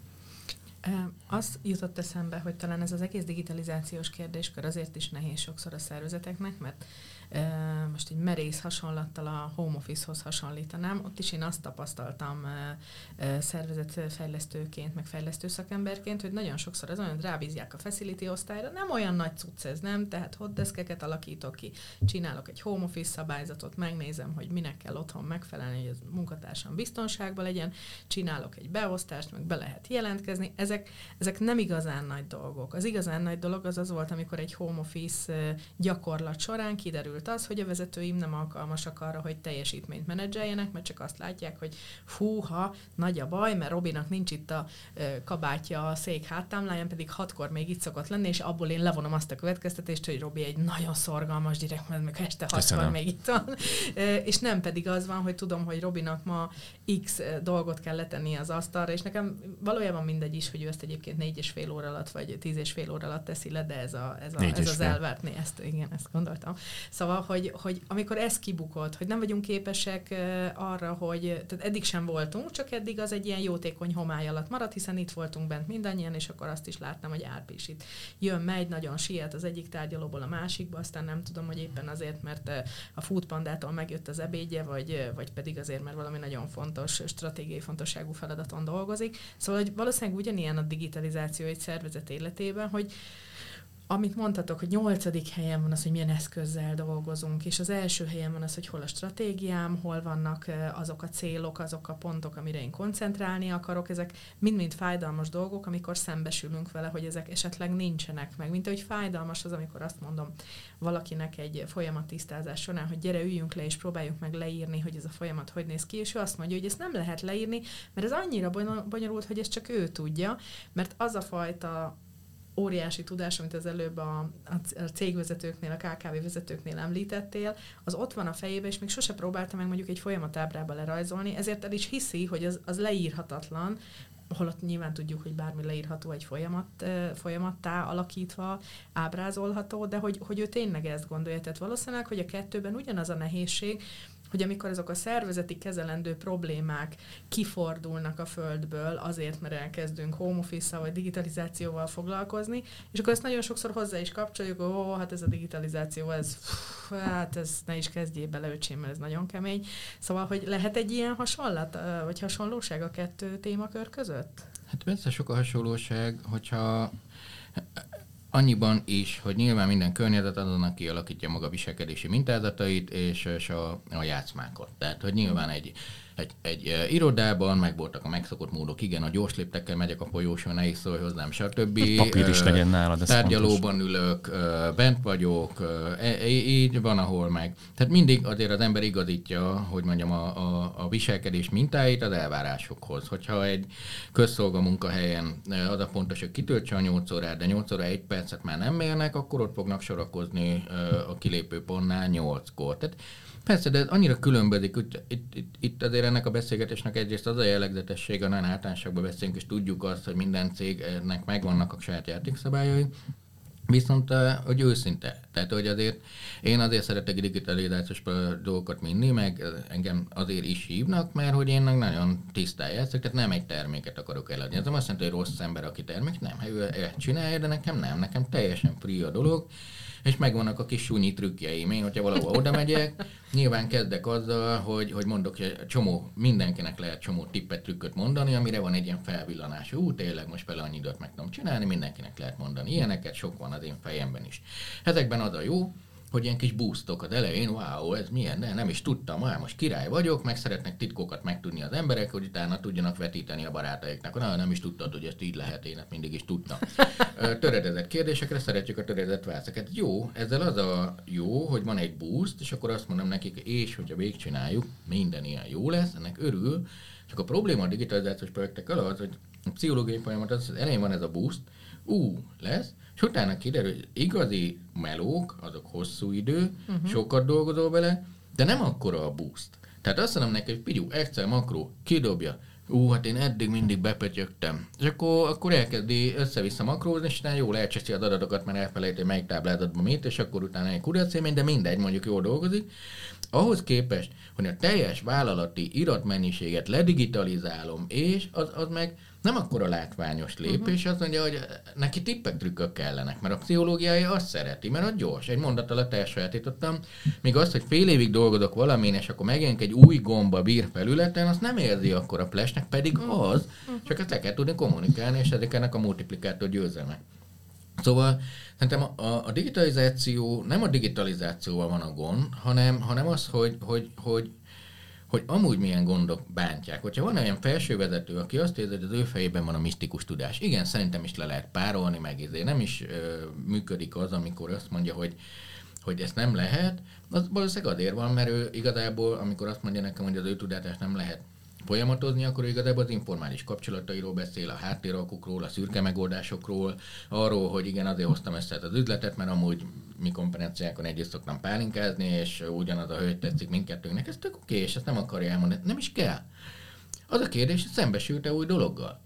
Az jutott eszembe, hogy talán ez az egész digitalizációs kérdéskör azért is nehéz sokszor a szervezeteknek, mert e, most egy merész hasonlattal a home office-hoz hasonlítanám. Ott is én azt tapasztaltam e, e, szervezetfejlesztőként, meg fejlesztő szakemberként, hogy nagyon sokszor az olyan rábízják a facility osztályra, nem olyan nagy cucc ez, nem? Tehát hotdeskeket alakítok ki, csinálok egy home office szabályzatot, megnézem, hogy minek kell otthon megfelelni, hogy a munkatársam biztonságban legyen, csinálok egy beosztást, meg be lehet jelentkezni. Ezek Ezek, ezek nem igazán nagy dolgok. Az igazán nagy dolog az az volt, amikor egy home office gyakorlat során kiderült az, hogy a vezetőim nem alkalmasak arra, hogy teljesítményt menedzseljenek, mert csak azt látják, hogy fúha, nagy a baj, mert Robinak nincs itt a kabátja a szék háttámláján, pedig hatkor még itt szokott lenni, és abból én levonom azt a következtetést, hogy Robi egy nagyon szorgalmas direkt, mert meg este hatkor még itt van. És nem pedig az van, hogy tudom, hogy Robinak ma X dolgot kell letenni az asztalra, és nekem valójában mindegy is, hogy ő ezt egyébként négy és fél óra alatt, vagy tíz és fél óra alatt teszi le, de ez, a, ez, a, ez az elvárt, né, ezt, igen, ezt gondoltam. Szóval, hogy, hogy amikor ez kibukott, hogy nem vagyunk képesek arra, hogy, tehát eddig sem voltunk, csak eddig az egy ilyen jótékony homály alatt maradt, hiszen itt voltunk bent mindannyian, és akkor azt is láttam, hogy Árpi is itt jön, megy, nagyon siet az egyik tárgyalóból a másikba, aztán nem tudom, hogy éppen azért, mert a Foodpandától megjött az ebédje, vagy, vagy pedig azért, mert valami nagyon fontos, stratégiai fontosságú feladaton dolgozik. Szóval, hogy valószínűleg ugyanilyen a digitalizáció egy szervezet életében, hogy amit mondhatok, hogy nyolcadik helyen van az, hogy milyen eszközzel dolgozunk, és az első helyen van az, hogy hol a stratégiám, hol vannak azok a célok, azok a pontok, amire én koncentrálni akarok. Ezek mind-mind fájdalmas dolgok, amikor szembesülünk vele, hogy ezek esetleg nincsenek meg. Mint ahogy fájdalmas az, amikor azt mondom valakinek egy folyamattisztázás során, hogy gyere, üljünk le, és próbáljuk meg leírni, hogy ez a folyamat hogy néz ki, és ő azt mondja, hogy ezt nem lehet leírni, mert ez annyira bonyolult, hogy ezt csak ő tudja, mert az a fajta óriási tudás, amit az előbb a, a cégvezetőknél, a ká ká vé vezetőknél említettél, az ott van a fejében, és még sose próbálta meg mondjuk egy folyamatábrába lerajzolni, ezért el is hiszi, hogy az, az leírhatatlan, holott nyilván tudjuk, hogy bármi leírható egy folyamat, folyamattá alakítva, ábrázolható, de hogy, hogy ő tényleg ezt gondolja. Tehát valószínűleg, hogy a kettőben ugyanaz a nehézség, hogy amikor azok a szervezeti kezelendő problémák kifordulnak a földből azért, mert elkezdünk home office-szal vagy digitalizációval foglalkozni, és akkor ezt nagyon sokszor hozzá is kapcsoljuk, hogy ó, hát ez a digitalizáció, ez, pff, hát ez ne is kezdjél bele, öcsém, mert ez nagyon kemény. Szóval, hogy lehet egy ilyen hasonlat, vagy hasonlóság a kettő témakör között? Hát persze sok a hasonlóság, hogyha annyiban is, hogy nyilván minden környezet azonnak kialakítja maga viselkedési mintázatait és, és a, a játszmákat. Tehát, hogy nyilván egy, egy, egy irodában megvoltak a megszokott módok, igen, a gyors léptekkel megyek a folyóson, ne is szólj hozzám, stb. Papír is legyen nálad, ez tárgyalóban fontos. ülök, bent vagyok, így van, ahol meg. Tehát mindig azért az ember igazítja, hogy mondjam, a, a, a viselkedés mintáit az elvárásokhoz. Hogyha egy közszolga munkahelyen az a fontos, hogy kitöltse a nyolc órát, de nyolc óra egy percet már nem mérnek, akkor ott fognak sorakozni a kilépőpontnál nyolckor. Tehát persze, de ez annyira különbözik, hogy itt, itt, itt azért ennek a beszélgetésnek egyrészt az a jellegzetessége, nagyon általánosságban beszélünk, és tudjuk azt, hogy minden cégnek megvannak a saját játékszabályai, viszont, hogy őszinte. Tehát, hogy azért én azért szeretek digitalizációs dolgokat minni, meg engem azért is hívnak, mert hogy én nagyon tisztán játszok, tehát nem egy terméket akarok eladni. Ez nem azt jelenti, hogy rossz ember, aki termék, nem, ő ezt csinálja, de nekem nem, nekem teljesen free a dolog, és megvannak a kis súnyi trükkjeim. Én, hogyha valahol oda megyek, nyilván kezdek azzal, hogy, hogy mondok, hogy csomó, mindenkinek lehet csomó tippet, trükköt mondani, amire van egy ilyen felvillanás. Ú, tényleg most vele annyi időt meg tudom csinálni, mindenkinek lehet mondani. Ilyeneket sok van az én fejemben is. Ezekben az a jó, hogy ilyen kis boostok az elején, wow, ez milyen, de nem is tudtam, már most király vagyok, meg szeretnek titkokat megtudni az emberek, hogy utána tudjanak vetíteni a barátaiknak. Na, nem is tudtad, hogy ezt így lehet, én ezt mindig is tudtam. Töredezett kérdésekre szeretjük a töredezett válaszokat. Jó, ezzel az a jó, hogy van egy boost, és akkor azt mondom nekik, és hogyha végigcsináljuk, minden ilyen jó lesz, ennek örül. Csak a probléma a digitalizációs projektekkel az, hogy a pszichológiai folyamat az, az elején van ez a boost, ú, lesz, és utána kiderül, hogy igazi melók, azok hosszú idő, uh-huh. sokat dolgozol vele, de nem akkora a boost. Tehát azt mondom neki, hogy figyelj, Excel makró, kidobja, ú, hát én eddig mindig bepötyögtem. És akkor, akkor elkezdi össze-vissza makrózni, és utána jól elcseszi az adatokat, mert elfelejti, hogy melyik táblázatban mit, és akkor utána egy kudarcélmény, de mindegy, mondjuk jól dolgozik. Ahhoz képest, hogy a teljes vállalati iratmennyiséget ledigitalizálom, és az, az meg nem akkora látványos lépés, uh-huh. azt mondja, hogy neki tippek, trükkök kellenek, mert a pszichológiája azt szereti, mert az gyors. Egy mondat alatt elsajátítottam, míg azt, hogy fél évig dolgozok valamin, és akkor megjelenik egy új gomba bír felületen, azt nem érzi akkor a plesnek, pedig az, csak ezt el kell tudni kommunikálni, és ezek ennek a multiplikátor győzelme. Szóval szerintem a, a, a digitalizáció, nem a digitalizációval van a gond, hanem, hanem az, hogy, hogy, hogy hogy amúgy milyen gondok bántják. Hogyha van olyan felsővezető, aki azt érzi, hogy az ő fejében van a misztikus tudás. Igen, szerintem is le lehet párolni, meg ezért nem is ö, működik az, amikor azt mondja, hogy, hogy ezt nem lehet. Az valószínűleg azért van, mert ő igazából, amikor azt mondja nekem, hogy az ő tudást nem lehet folyamatozni, akkor igazából az informális kapcsolatairól beszél, a háttéralkukról, a szürke megoldásokról, arról, hogy igen, azért hoztam ezt az üzletet, mert amúgy mi konferenciákon együtt szoktam pálinkázni, és ugyanaz a hölgy tetszik mindkettőnknek. Ez tök oké, és ezt nem akarja elmondani. Nem is kell. Az a kérdés, hogy szembesült-e új dologgal.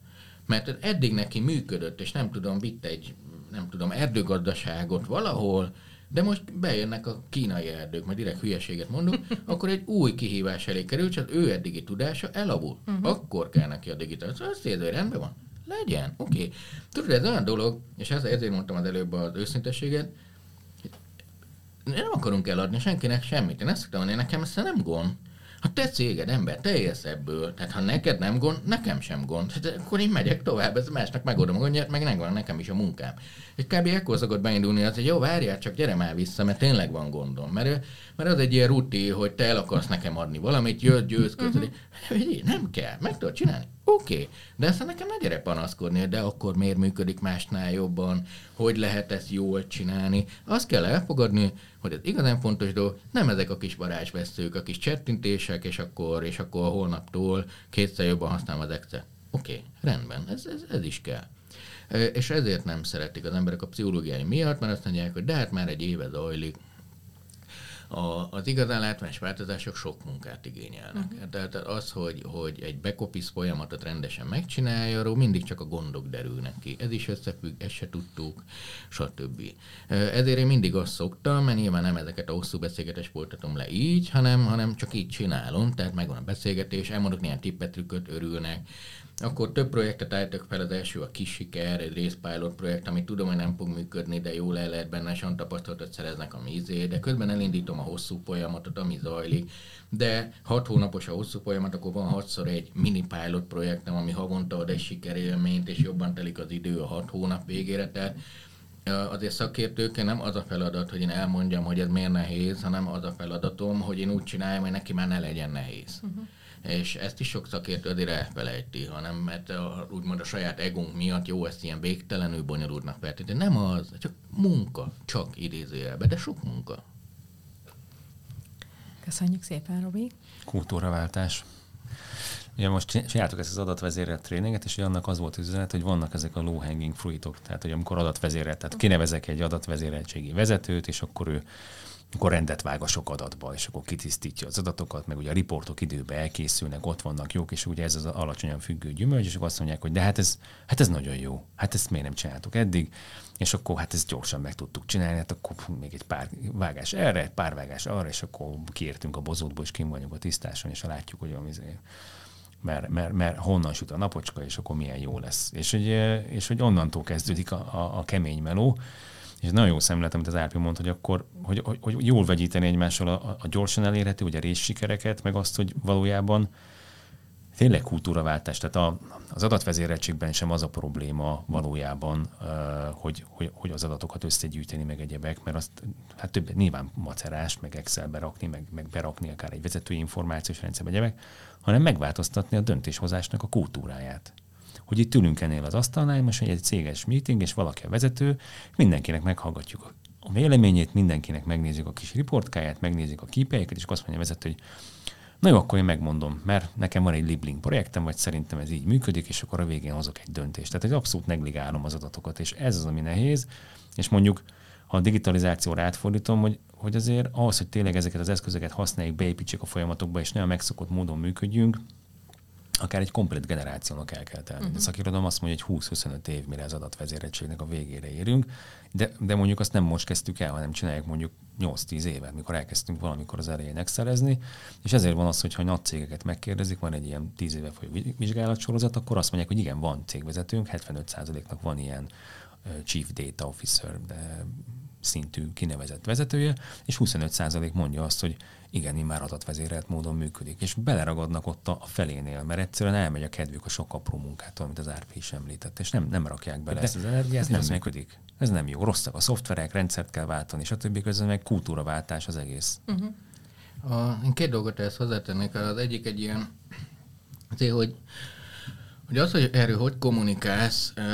Mert eddig neki működött, és nem tudom, vitt egy, nem tudom, erdőgazdaságot valahol, de most bejönnek a kínai erdők, majd direkt hülyeséget mondok, akkor egy új kihívás elé kerül, csak ő eddigi tudása elavul. Uh-huh. Akkor kell neki a digitális. Azt érzi, hogy rendben van. Legyen, oké. Okay. Tudod, ez olyan dolog, és ezért mondtam az előbb az őszintességet, nem akarunk eladni senkinek semmit. Én ezt szoktam mondani, nekem ez nem gond. Ha te céged, ember, te élsz ebből, tehát ha neked nem gond, nekem sem gond, tehát akkor én megyek tovább, ez másnak megoldom a gondját, meg megvan nekem is a munkám. És kb. Ekkor szokott beindulni az, hogy jó, várjál, csak gyere már vissza, mert tényleg van gondom. Mert, mert az egy ilyen ruti, hogy te el akarsz nekem adni valamit, jössz, győzködsz, uh-huh. nem kell, meg tudod csinálni. Oké, okay. De aztán nekem ne gyere panaszkodni, de akkor miért működik másnál jobban, hogy lehet ezt jól csinálni. Azt kell elfogadni, hogy az igazán fontos dolog, nem ezek a kis varázsveszők, a kis csettintések, és akkor, és akkor holnaptól kétszer jobban használom az Excel. Oké, okay, rendben, ez, ez, ez is kell. És ezért nem szeretik az emberek a pszichológiai miatt, mert azt mondják, hogy de hát már egy éve zajlik. A, az igazán látványos változások sok munkát igényelnek. Uh-huh. Tehát az, hogy, hogy egy back-office folyamatot rendesen megcsinálja, arról mindig csak a gondok derülnek ki. Ez is összefügg, ezt se tudtuk, stb. Ezért én mindig azt szoktam, mert nyilván nem ezeket a hosszú beszélgetést folytatom le így, hanem, hanem csak így csinálom, tehát megvan a beszélgetés, elmondok néhány tippet, trükköt, örülnek. Akkor több projektet álltak fel, az első a kis siker, egy részpilot projekt, amit tudom, hogy nem fog működni, de jól el lehet benne, és olyan tapasztalatot szereznek a mízé, de közben elindítom a hosszú folyamatot, ami zajlik, de hat hónapos a hosszú folyamat, akkor van hatszor egy mini pilot projektem, ami havonta ad egy sikerélményt, és jobban telik az idő a hat hónap végére, tehát azért szakértőkkel nem az a feladat, hogy én elmondjam, hogy ez miért nehéz, hanem az a feladatom, hogy én úgy csináljam, hogy neki már ne legyen nehéz. Uh-huh. És ezt is sok szakértő azért elfelejti, hanem mert a, úgymond a saját egónk miatt jó, ezt ilyen végtelenül bonyolultnak feltétlenül. Nem az, csak munka, csak idézőjelbe, de sok munka. Köszönjük szépen, Robi. Kultúraváltás. Ugye most csináltuk ezt az adatvezérelt tréninget, és annak az volt az üzenet, hogy vannak ezek a low hanging fruitok, tehát hogy amikor adatvezérelt, tehát kinevezek egy adatvezéreltségi vezetőt, és akkor ő akkor rendet vág a sok adatba, és akkor kitisztítja az adatokat, meg ugye a riportok időben elkészülnek, ott vannak jók, és ugye ez az alacsonyan függő gyümölcs, és akkor azt mondják, hogy de hát ez, hát ez nagyon jó, hát ezt miért nem csináltuk eddig, és akkor hát ezt gyorsan meg tudtuk csinálni, hát akkor még egy pár vágás erre, egy pár vágás arra, és akkor kiértünk a bozótból, és kim vagyunk a tisztáson, és látjuk, hogy azért, mert, mert, mert honnan süt a napocska, és akkor milyen jó lesz. És hogy, és hogy onnantól kezdődik a, a, a kemény meló. És nagyon jó szemlélet, amit az Árpi mondta, hogy akkor, hogy, hogy, hogy jól vegyíteni egymással a, a gyorsan elérhető, ugye a részsikereket, meg azt, hogy valójában tényleg kultúraváltás. Tehát a, az adatvezéreltségben sem az a probléma valójában, uh, hogy, hogy, hogy az adatokat összegyűjteni, meg egyebek, mert azt hát több, nyilván macerás, meg Excelbe rakni, meg, meg berakni akár egy vezetői információs rendszerbe egyebek, hanem megváltoztatni a döntéshozásnak a kultúráját. Hogy itt ülünk ennél az asztalnál, most egy céges meeting, és valaki a vezető, mindenkinek meghallgatjuk a véleményét, mindenkinek megnézzük a kis riportkáját, megnézzük a képeiket, és azt mondja a vezető, hogy na jó, akkor én megmondom, mert nekem van egy Libling projektem, vagy szerintem ez így működik, és akkor a végén hozok egy döntést. Tehát egy abszolút negligálom az adatokat, és ez az, ami nehéz, és mondjuk, ha a digitalizációra átfordítom, hogy, hogy azért ahhoz, hogy tényleg ezeket az eszközöket használjuk, beépítsék a folyamatokba, és nem a megszokott módon működjünk, akár egy komplet generációnak el kell tenni. Uh-huh. A szakirodalom azt mondja, hogy húsz-huszonöt év, mire az adatvezéreltségnek a végére érünk, de, de mondjuk azt nem most kezdtük el, hanem csináljuk mondjuk nyolc-tíz évet, mikor elkezdtünk valamikor az elején excelezni, és ezért van az, hogyha nagy cégeket megkérdezik, van egy ilyen tíz éve folyó vizsgálatsorozat, akkor azt mondják, hogy igen, van cégvezetőnk, hetvenöt százaléknak van ilyen uh, Chief Data Officer de szintű kinevezett vezetője, és huszonöt százalék mondja azt, hogy igen, mi már adatvezérelt módon működik, és beleragadnak ott a felénél, mert egyszerűen elmegy a kedvük a sok apró munkától, amit az Árpi is említett, és nem, nem rakják bele de ezt az energiát, ez nem működik. Ez nem jó. Rosszak a szoftverek, rendszert kell váltani, és a többi közben meg kultúraváltás az egész. Uh-huh. A, én két dolgot ezt hozzátennék. Az egyik egy ilyen, azért, hogy, hogy az, hogy erről hogy kommunikálsz, uh,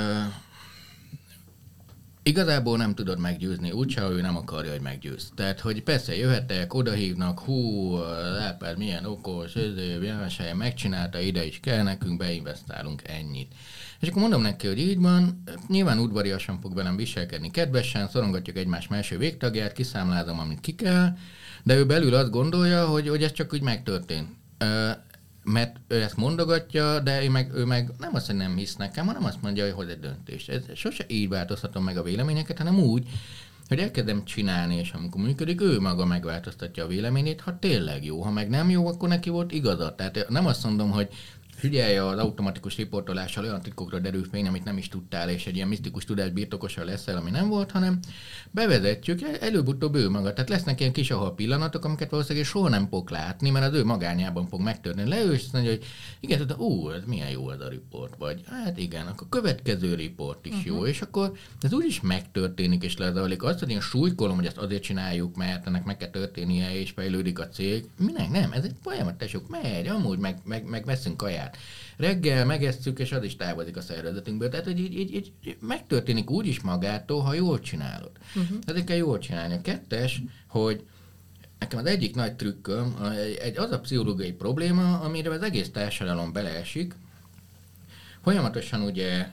igazából nem tudod meggyőzni, úgyse, ha ő nem akarja, hogy meggyőz. Tehát, hogy persze jöhetek, odahívnak, hú, Árpád milyen okos, ez megcsinálta, ide is kell, nekünk beinvestálunk ennyit. És akkor mondom neki, hogy így van, nyilván udvariasan fog velem viselkedni, kedvesen, szorongatjuk egymás melső végtagját, kiszámlázom, amit ki kell, de ő belül azt gondolja, hogy, hogy ez csak úgy megtörtént. mert ő ezt mondogatja, de ő meg, ő meg nem azt, hogy nem hisz nekem, hanem azt mondja, hogy hoz egy döntést. Ez, sose így változtatom meg a véleményeket, hanem úgy, hogy elkezdem csinálni, és amikor működik, ő maga megváltoztatja a véleményét, ha tényleg jó, ha meg nem jó, akkor neki volt igaza. Tehát nem azt mondom, hogy figyelje, az automatikus riportolással olyan titkokra derül fény, amit nem is tudtál, és egy ilyen misztikus tudás birtokosa leszel, ami nem volt, hanem bevezetjük, előbb-utóbb ő maga. Tehát lesznek ilyen kis ahol pillanatok, amiket valószínűleg soha nem fog látni, mert az ő magányában fog megtörténni. Leül, és azt mondja, hogy igen, tudod, ó, ez milyen jó ez a riport, vagy hát igen, akkor a következő riport is uh-huh. jó, és akkor ez úgyis megtörténik, és lezajlik. Azt, hogy én súlykolom, hogy ezt azért csináljuk, mert ennek meg kell történnie, és fejlődik a cég. Minek nem? Ez egy folyamat, tessék, megy, amúgy meg, meg, meg veszünk kaját. Reggel megesszük, és az is távozik a szervezetünkből. Tehát, hogy így, így, így megtörténik úgy is magától, ha jól csinálod. Uh-huh. Ezért kell jól csinálni. A kettes, hogy nekem az egyik nagy trükköm, egy, az a pszichológiai probléma, amire az egész társadalom beleesik. Folyamatosan ugye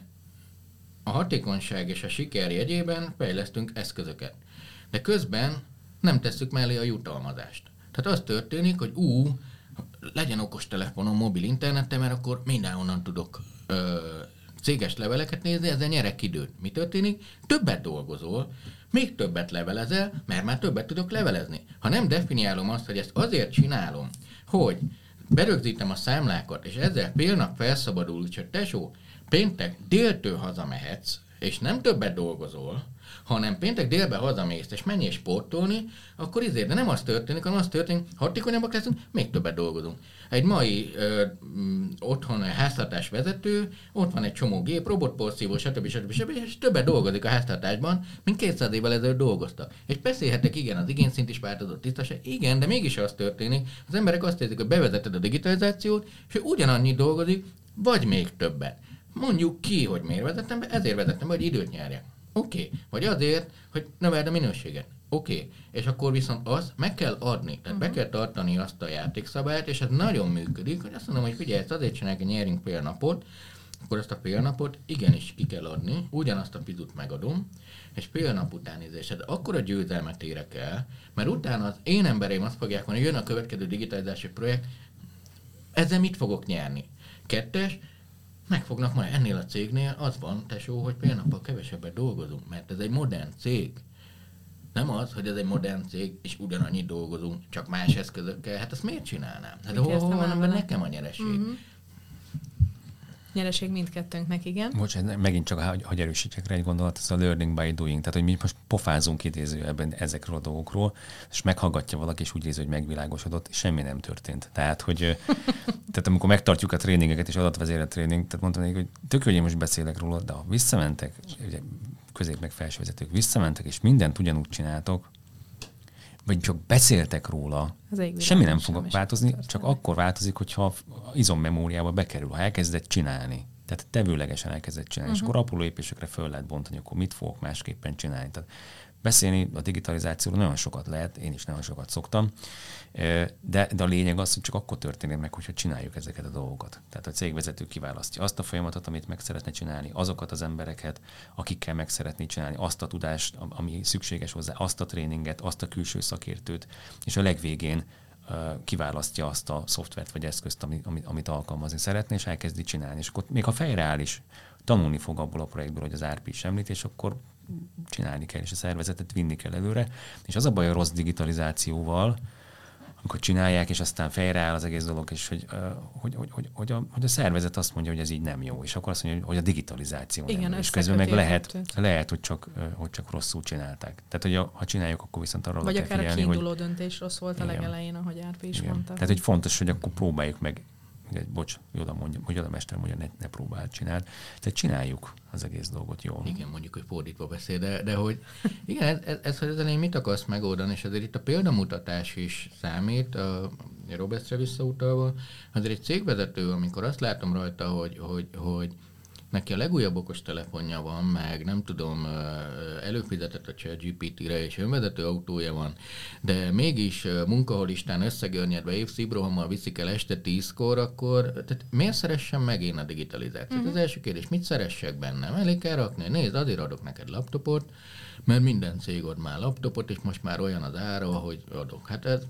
a hatékonyság és a siker jegyében fejlesztünk eszközöket. De közben nem tesszük mellé a jutalmazást. Tehát az történik, hogy ú, legyen okostelefonom, mobil interneten, mert akkor mindenhonnan tudok ö, céges leveleket nézni, ezzel nyerek időt. Mi történik? Többet dolgozol, még többet levelezel, mert már többet tudok levelezni. Ha nem definiálom azt, hogy ezt azért csinálom, hogy berögzítem a számlákat, és ezzel fél nap felszabadul, úgyhogy tesó, péntek déltől hazamehetsz, és nem többet dolgozol, hanem péntek délben hazamész, és menj és sportolni, akkor izért, de nem az történik, hanem az történik, hatékonyabbak leszünk, még többet dolgozunk. Egy mai ö, m, otthon háztartás vezető, ott van egy csomó gép, robotporszívó, stb. stb. stb. És többet dolgozik a háztartásban, mint kétszáz évvel ezelőtt dolgoztak. És beszélhetek, igen, az igényszint is változott, tisztaság, igen, de mégis az történik, az emberek azt érzik, hogy bevezeted a digitalizációt, és ő ugyanannyit dolgozik, vagy még többet. Mondjuk ki, hogy miért vezettem be, ezért vezettem be, hogy időt nyerjek. Oké. Okay. Vagy azért, hogy növeld a minőséget. Oké. Okay. És akkor viszont azt meg kell adni. Tehát uh-huh. be kell tartani azt a játékszabályt, és ez nagyon működik, hogy azt mondom, hogy figyelj, ezt azért csináljuk, hogy nyerjünk fél napot, akkor azt a fél napot igenis ki kell adni, ugyanazt a pizut megadom, és fél nap után ízésed. Akkor a győzelmet érek el, mert utána az én embereim azt fogják mondani, hogy jön a következő digitalizációs projekt, ezzel mit fogok nyerni? Kettes, meg fognak majd ennél a cégnél, az van, tesó, hogy fél nappal kevesebbet dolgozunk, mert ez egy modern cég. Nem az, hogy ez egy modern cég, és ugyanannyit dolgozunk, csak más eszközökkel. Hát azt miért csinálnám? Hát hol van nekem a nyereség? Uh-huh. Nyereség mindkettőnknek, igen. Bocsánat, megint csak, hogy, hogy erősítsek rá egy gondolat, ez a learning by doing. Tehát, hogy mi most pofázunk idézőjelben ezekről a dolgokról, és meghallgatja valaki, és úgy érzi, hogy megvilágosodott, és semmi nem történt. Tehát, hogy tehát amikor megtartjuk a tréningeket, és adatvezérelt tréning, tehát mondtam, hogy tök, hogy én most beszélek róla, de ha visszamentek, ugye közép meg felsővezetők visszamentek, és mindent ugyanúgy csináltok, vagy csak beszéltek róla, semmi nem fog változni, csak akkor változik, hogyha izommemóriába bekerül, ha elkezdett csinálni. Tehát tevőlegesen elkezdett csinálni, uh-huh. és akkor apró lépésekre föl lehet bontani, akkor mit fogok másképpen csinálni. Tehát beszélni a digitalizációról nagyon sokat lehet, én is nagyon sokat szoktam, de, de a lényeg az, hogy csak akkor történik meg, hogyha csináljuk ezeket a dolgokat. Tehát a cégvezető kiválasztja azt a folyamatot, amit meg szeretne csinálni, azokat az embereket, akikkel meg szeretné csinálni, azt a tudást, ami szükséges hozzá, azt a tréninget, azt a külső szakértőt, és a legvégén kiválasztja azt a szoftvert vagy eszközt, amit, amit alkalmazni szeretné, és elkezdi csinálni. És akkor még ha fejre áll is, tanulni fog abból a projektből, hogy az á er pé is említ, és akkor csinálni kell, és a szervezetet vinni kell előre. És az a baj a rossz digitalizációval, amikor csinálják, és aztán fejreáll az egész dolog, és hogy, hogy, hogy, hogy, hogy, a, hogy a szervezet azt mondja, hogy ez így nem jó, és akkor azt mondja, hogy a digitalizáció igen, nem jó. És közben meg lehet, lehet hogy, csak, hogy csak rosszul csinálták. Tehát, hogy a, ha csináljuk, akkor viszont arra vagy kell akár figyelni, a kiinduló hogy, döntés rossz volt a legelején, ahogy á er pé is igen. mondta. Tehát, hogy fontos, hogy akkor próbáljuk meg, bocs, hogy oda, mondja, hogy oda mester mondja, ne, ne próbáld csináld. Tehát csináljuk az egész dolgot jól. Igen, mondjuk, hogy fordítva beszél, de, de hogy igen, ez, ez, ez hogy az elején mit akarsz megoldani, és azért itt a példamutatás is számít, a Robertsre visszautalva, azért egy cégvezető, amikor azt látom rajta, hogy, hogy, hogy neki a legújabb okos telefonja van, meg nem tudom, előfizetett a ChatGPT-re, és önvezető autója van, de mégis munkaholistán összegörnyedve évszívrohammal viszik el este tízkor, akkor tehát miért szeressem meg én a digitalizációt? Uh-huh. Az első kérdés, mit szeressek benne? Elég kell rakni? Nézd, azért adok neked laptopot, mert minden cég ad már laptopot, és most már olyan az ára, hogy adok. Hát ez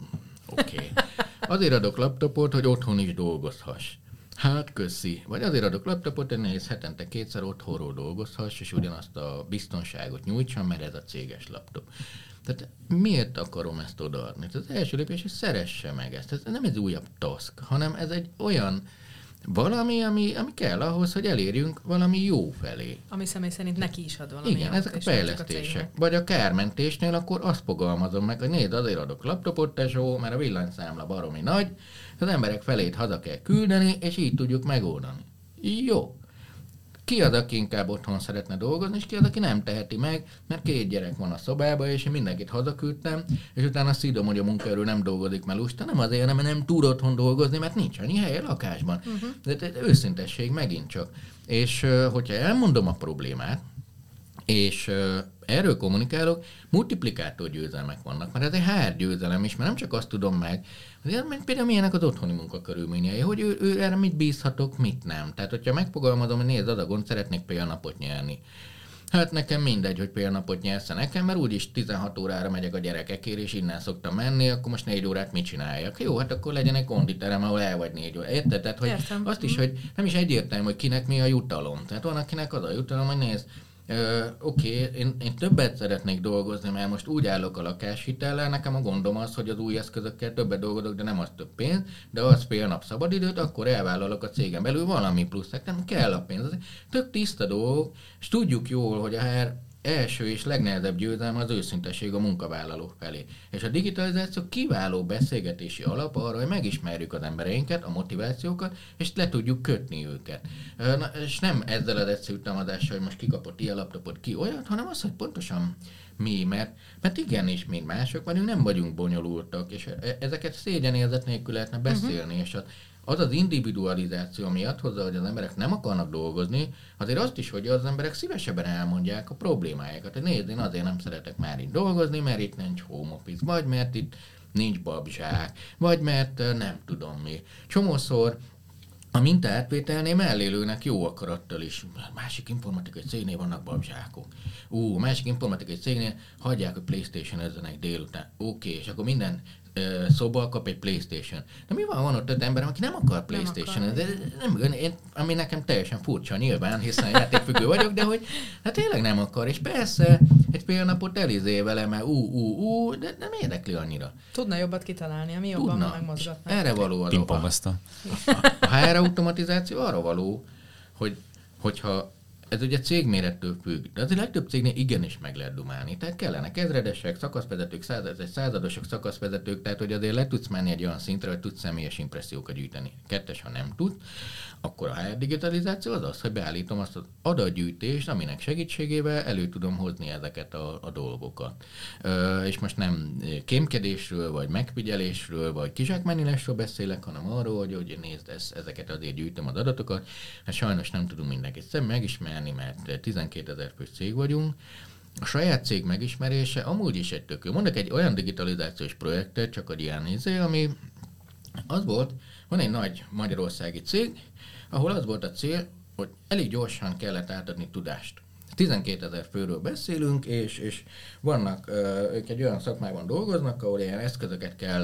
Oké. Okay. Azért adok laptopot, hogy otthon is dolgozhass. Hát köszi. Vagy azért adok laptopot, hogy nehéz hetente kétszer otthonról dolgozhass, és ugyanazt a biztonságot nyújtsam, mert ez a céges laptop. Tehát miért akarom ezt odaadni? Tehát az első lépés, hogy szeresse meg ezt. Ez nem egy újabb task, hanem ez egy olyan valami, ami, ami kell ahhoz, hogy elérjünk valami jó felé. Ami személy szerint neki is ad valami. Igen, jót, ezek a fejlesztések. A vagy a kármentésnél akkor azt fogalmazom meg, hogy nézd, azért adok laptopot, tesó, mert a villanyszámla baromi nagy, az emberek felét haza kell küldeni, és így tudjuk megoldani. Jó. Ki az, aki inkább otthon szeretne dolgozni, és ki az, aki nem teheti meg, mert két gyerek van a szobában, és én mindenkit hazaküldtem, és utána szídom, hogy a munkaerő nem dolgozik, mert lusta, nem azért, hanem nem tud otthon dolgozni, mert nincs annyi hely a lakásban. Uh-huh. De, de, de őszintesség megint csak. És hogyha elmondom a problémát, és uh, erről kommunikálok, multiplikátor győzelmek vannak, mert ez egy há er győzelem is, mert nem csak azt tudom meg, hogy például milyenek az otthoni munkakörülményei, hogy ő, ő erre mit bízhatok, mit nem. Tehát, hogyha megfogalmazom, hogy nézd, az a gond, szeretnék pélnapot nyerni. Hát nekem mindegy, hogy pélnapot nyersz nekem, mert úgyis tizenhat órára megyek a gyerekekért, és innen szoktam menni, akkor most négy órát mit csináljak? Jó, hát akkor legyen egy konditerem, ahol el vagy négy óra. Érted? Tehát, hogy Értem. Azt is, hogy nem is egyértelmű, hogy kinek mi a jutalom. Tehát van, akinek az a jutalom, hogy nézd, Uh, Oké, okay, én, én többet szeretnék dolgozni, mert most úgy állok a lakáshitellel, nekem a gondom az, hogy az új eszközökkel többet dolgozok, de nem az több pénz, de az fél nap szabadidőt, akkor elvállalok a cégen belül valami plusz, nem kell a pénz. Tök tiszta dolgok, és tudjuk jól, hogy a há er első és legnehezebb győzelme az őszintesség a munkavállalók felé. És a digitalizáció kiváló beszélgetési alap arra, hogy megismerjük az embereinket, a motivációkat, és le tudjuk kötni őket. Na, és nem ezzel az egyszerű támadással, hogy most kikapott ilyen laptopot, ki olyat, hanem az, hogy pontosan mi, mert, mert igenis, mint mások vagyunk, nem vagyunk bonyolultak, és ezeket szégyenérzet nélkül lehetne beszélni, uh-huh. és az, az az individualizáció, ami ad hozzá, hogy az emberek nem akarnak dolgozni, azért azt is, hogy az emberek szívesebben elmondják a problémájukat. Hogy nézd, én azért nem szeretek már itt dolgozni, mert itt nincs home office, vagy mert itt nincs babzsák, vagy mert nem tudom mi. Csomószor a mintaátvételnél mellélőnek jó akarattal is. Másik informatikai cégnél vannak babzsákok. Ú, másik informatikai cégnél hagyják, hogy PlayStation-ezzenek délután. Oké, okay, és akkor minden uh, szoba kap egy PlayStation. De mi van, van ott öt ember, aki nem akar PlayStation, nem akar. De nem, én, ami nekem teljesen furcsa nyilván, hiszen játékfüggő vagyok, de hogy hát tényleg nem akar. És persze egy fél napot elizé vele, mert ú, ú, ú, de nem érdekli annyira. Tudna jobbat kitalálni, ami jobban megmozgatná. Erre való az a, a, a há er automatizáció arra való, hogy, hogyha ez ugye cégmérettől függ, de azért legtöbb cégnél igenis meg lehet dumálni. Tehát kellenek ezredesek, szakaszvezetők, századosok, századosok, szakaszvezetők, tehát hogy azért le tudsz menni egy olyan szintre, hogy tudsz személyes impressziókat gyűjteni. Kettes, ha nem tud, akkor a há er digitalizáció az az, hogy beállítom azt az adatgyűjtést, aminek segítségével elő tudom hozni ezeket a, a dolgokat. Ö, és most nem kémkedésről, vagy megfigyelésről, vagy kizsákmányolásról beszélek, hanem arról, hogy, hogy nézd, ez, ezeket azért gyűjtöm az adatokat. Hát sajnos nem tudunk mindenkit szem megismerni, mert tizenkétezer fős cég vagyunk. A saját cég megismerése amúgy is egy tök jó. Mondok egy olyan digitalizációs projektet, csak a ilyen izé, ami az volt, van egy nagy magyarországi cég, ahol az volt a cél, hogy elég gyorsan kellett átadni tudást. tizenkétezer főről beszélünk, és, és vannak, ők egy olyan szakmában dolgoznak, ahol ilyen eszközöket kell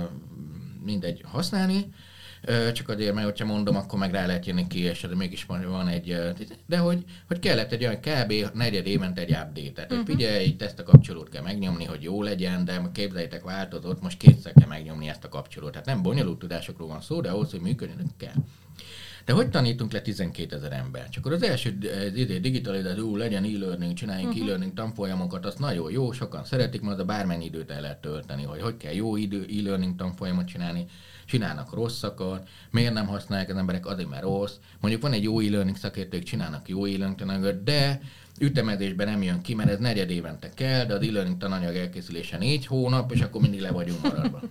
mindegy használni, csak azért, mert hogyha mondom, akkor meg rá lehet jönni ki, és mégis van egy, de hogy, hogy kellett egy olyan kb. Negyed évente egy update, tehát uh-huh. figyelj, ezt a kapcsolót kell megnyomni, hogy jó legyen, de képzeljétek, változott, most kétszer kell megnyomni ezt a kapcsolót. Tehát nem bonyolult tudásokról van szó, de ahhoz, hogy működni kell. De hogy tanítunk le tizenkétezer ember? Csak akkor az első digitalizáció, legyen e-learning, csináljunk uh-huh. e-learning tanfolyamokat, az nagyon jó, sokan szeretik, mert az a bármennyi időt el lehet tölteni, hogy hogy kell jó idő, e-learning tanfolyamot csinálni, csinálnak rosszakat, miért nem használják az emberek, azért mert rossz. Mondjuk van egy jó e-learning szakértők, csinálnak jó e-learning tananyagot, de ütemezésben nem jön ki, mert ez negyed évente kell, de az e-learning tananyag elkészülése négy hónap, és akkor mindig le vagyunk maradva.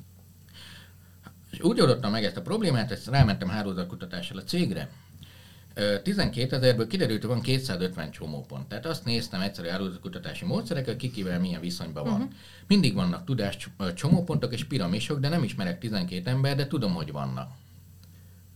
És úgy oldottam meg ezt a problémát, ezt rámentem hálózatkutatással a cégre. tizenkétezerből kiderült, hogy van kétszázötven csomópont. Tehát azt néztem egyszerű hálózatkutatási módszerekkel, kikivel milyen viszonyban van. Uh-huh. Mindig vannak tudás csomópontok és piramisok, de nem ismerek tizenkét ember, de tudom, hogy vannak.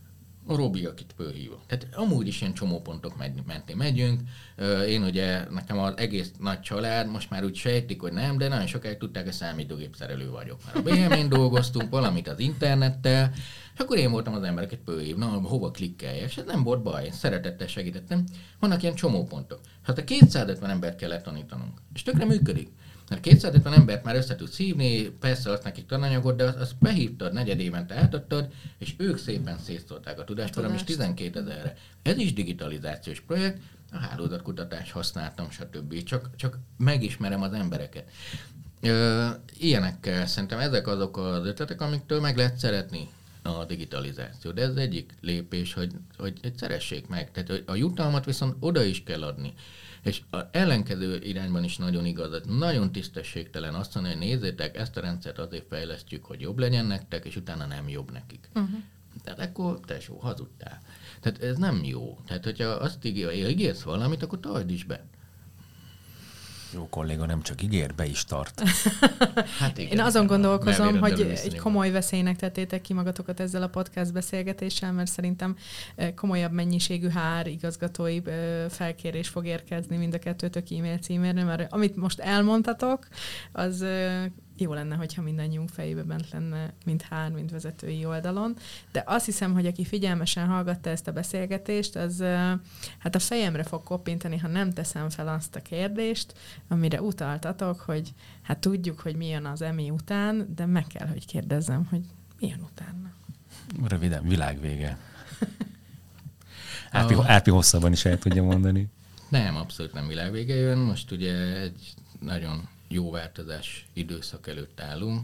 a Robi, akit fölhívok. Tehát amúgy is ilyen csomópontok mentén megyünk. Én ugye, nekem az egész nagy család, most már úgy sejtik, hogy nem, de nagyon sokáig tudták, hogy számítógép szerelő vagyok. Már a bé em en dolgoztunk, valamit az internettel, és akkor én voltam az embereket fölhív, na, hova klikkeljek, és ez nem volt baj, én szeretettel segítettem. Vannak ilyen csomópontok. Hát a kétszázötven embert kellett tanítanunk, és tökre működik. Mert kétszázötven embert már össze tudsz hívni, persze azt nekik tananyagot, de azt, azt behívtad, negyed évente átadtad, és ők szépen szétszólták a tudást, valam is tizenkétezerre. Ez is digitalizációs projekt, a hálózatkutatást használtam, stb. Csak, csak megismerem az embereket. Ö, ilyenekkel szerintem ezek azok az ötletek, amiktől meg lehet szeretni a digitalizáció. De ez egyik lépés, hogy, hogy, hogy szeressék meg. Tehát hogy a jutalmat viszont oda is kell adni. És az ellenkező irányban is nagyon igaz, nagyon tisztességtelen azt mondani, hogy nézzétek, ezt a rendszert azért fejlesztjük, hogy jobb legyen nektek, és utána nem jobb nekik. Uh-huh. Tehát akkor tesó, hazudtál. Tehát ez nem jó. Tehát, hogyha azt ígérsz valamit, akkor tartsd is be. Jó kolléga nem csak ígér, be is tart. Hát igen, én azon gondolkozom, hogy egy komoly veszélynek tettétek ki magatokat ezzel a podcast beszélgetéssel, mert szerintem komolyabb mennyiségű há er igazgatói felkérés fog érkezni mind a kettőtök e-mail címérre, mert amit most elmondtatok, az jó lenne, hogyha mindannyiunk fejébe bent lenne, mint há er, mint vezetői oldalon. De azt hiszem, hogy aki figyelmesen hallgatta ezt a beszélgetést, az hát a fejemre fog koppintani, ha nem teszem fel azt a kérdést, amire utaltatok, hogy hát tudjuk, hogy mi jön az Emmy után, de meg kell, hogy kérdezzem, hogy mi jön utána. Röviden, világvége. Árpi, oh. Árpi hosszabban is el tudja mondani. Nem, abszolút nem világvége jön. Most ugye egy nagyon jó változás időszak előtt állunk.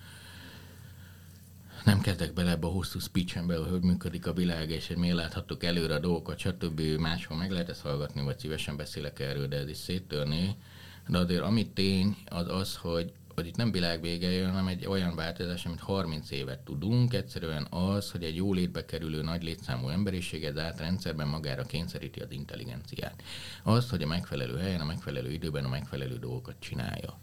Nem kezdek bele ebbe a hosszú speechembe, hogy működik a világ, és hogy miért láthattuk előre a dolgokat, stb. Máshol meg lehet ezt hallgatni, vagy szívesen beszélek erről, de ez is széttörni. De azért ami tény, az az, hogy, hogy itt nem világvége jön, hanem egy olyan változás, amit harminc évet tudunk. Egyszerűen az, hogy egy jó létbe kerülő nagy létszámú emberiség ez át rendszerben magára kényszeríti az intelligenciát. Az, hogy a megfelelő helyen, a megfelelő időben a megfelelő dolgokat csinálja.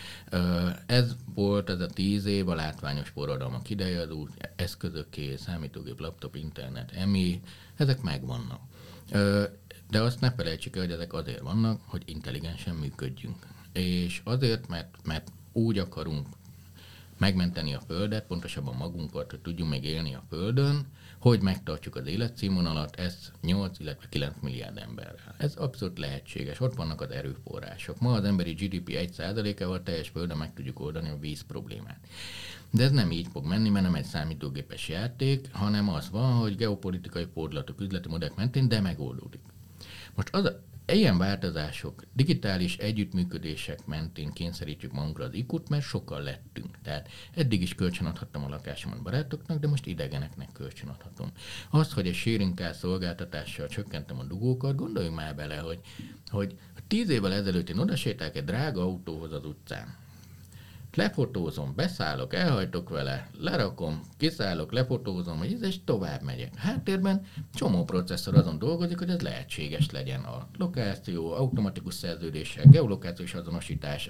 Ez volt ez a tíz év, a látványos forradalmak ideje, az új eszközöké, számítógép, laptop, internet, Emmy, ezek megvannak. De azt ne felejtsük el, hogy ezek azért vannak, hogy intelligensen működjünk. És azért, mert, mert úgy akarunk megmenteni a Földet, pontosabban magunkat, hogy tudjunk még élni a Földön, hogy megtartjuk az életszínvonalat, ez nyolc, illetve kilenc milliárd emberrel. Ez abszolút lehetséges, ott vannak az erőforrások. Ma az emberi gé dé pé egy százalékával teljes Földön meg tudjuk oldani a víz problémát. De ez nem így fog menni, mert nem egy számítógépes játék, hanem az van, hogy geopolitikai fordulatok, üzleti modellek mentén, de megoldódik. Most az a ilyen változások, digitális együttműködések mentén kényszerítjük magunkra az í kút, mert sokkal lettünk. Tehát eddig is kölcsönadhattam a lakásomat barátoknak, de most idegeneknek kölcsönadhatom. Az, hogy egy sharing car szolgáltatással csökkentem a dugókat, gondoljunk már bele, hogy, hogy tíz évvel ezelőtt én odasétálok egy drága autóhoz az utcán. Lefotózom, beszállok, elhajtok vele, lerakom, kiszállok, lefotózom, hogy és tovább megyek. Háttérben csomó processzor azon dolgozik, hogy ez lehetséges legyen a lokáció, automatikus szerződések, geolokációs azonosítás.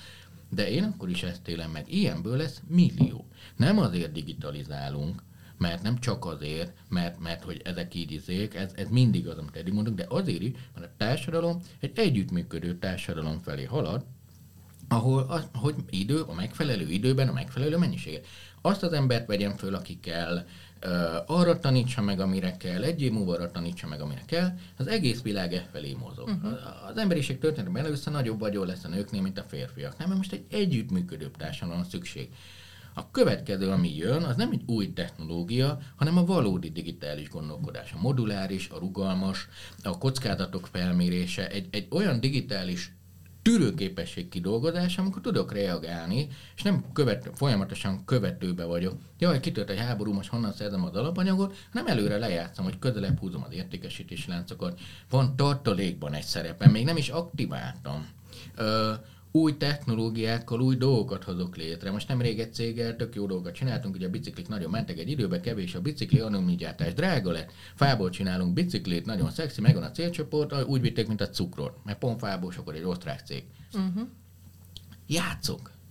De én akkor is ezt élem meg. Ilyenből lesz millió. Nem azért digitalizálunk, mert nem csak azért, mert, mert hogy ezek így izék, ez, ez mindig az, amit eddig mondunk, de azért is, mert a társadalom egy együttműködő társadalom felé halad, ahol az, hogy idő, a megfelelő időben a megfelelő mennyiséget. Azt az embert vegyem föl, aki kell, uh, arra tanítsa meg, amire kell, egy év múlva arra tanítsa meg, amire kell, az egész világ e felé mozog. Uh-huh. Az emberiség történetben először nagyobb vagyon lesz a nőknél, mint a férfiaknál, mert most egy együttműködőbb társadalom szükség. A következő, ami jön, az nem egy új technológia, hanem a valódi digitális gondolkodás. A moduláris, a rugalmas, a kockázatok felmérése, egy, egy olyan digitális tűrőképesség kidolgozása, amikor tudok reagálni, és nem követ, folyamatosan követőbe vagyok. Jaj, kitört egy háború, most honnan szerzem az alapanyagot, hanem előre lejátszom, hogy közelebb húzom az értékesítési láncokat. Van tartalékban egy szerepem, még nem is aktiváltam. Ö, új technológiákkal új dolgokat hozok létre. Most nemrég egy céggel tök jó dolgokat csináltunk, ugye a biciklik nagyon mentek, egy időben kevés a bicikli, alumíniumgyártás drága lett, fából csinálunk biciklit, nagyon szexi, megvan a célcsoport, úgy vitték, mint a cukrot, mert pont fából, akkor egy osztrák cég. Uh-huh. Játszok.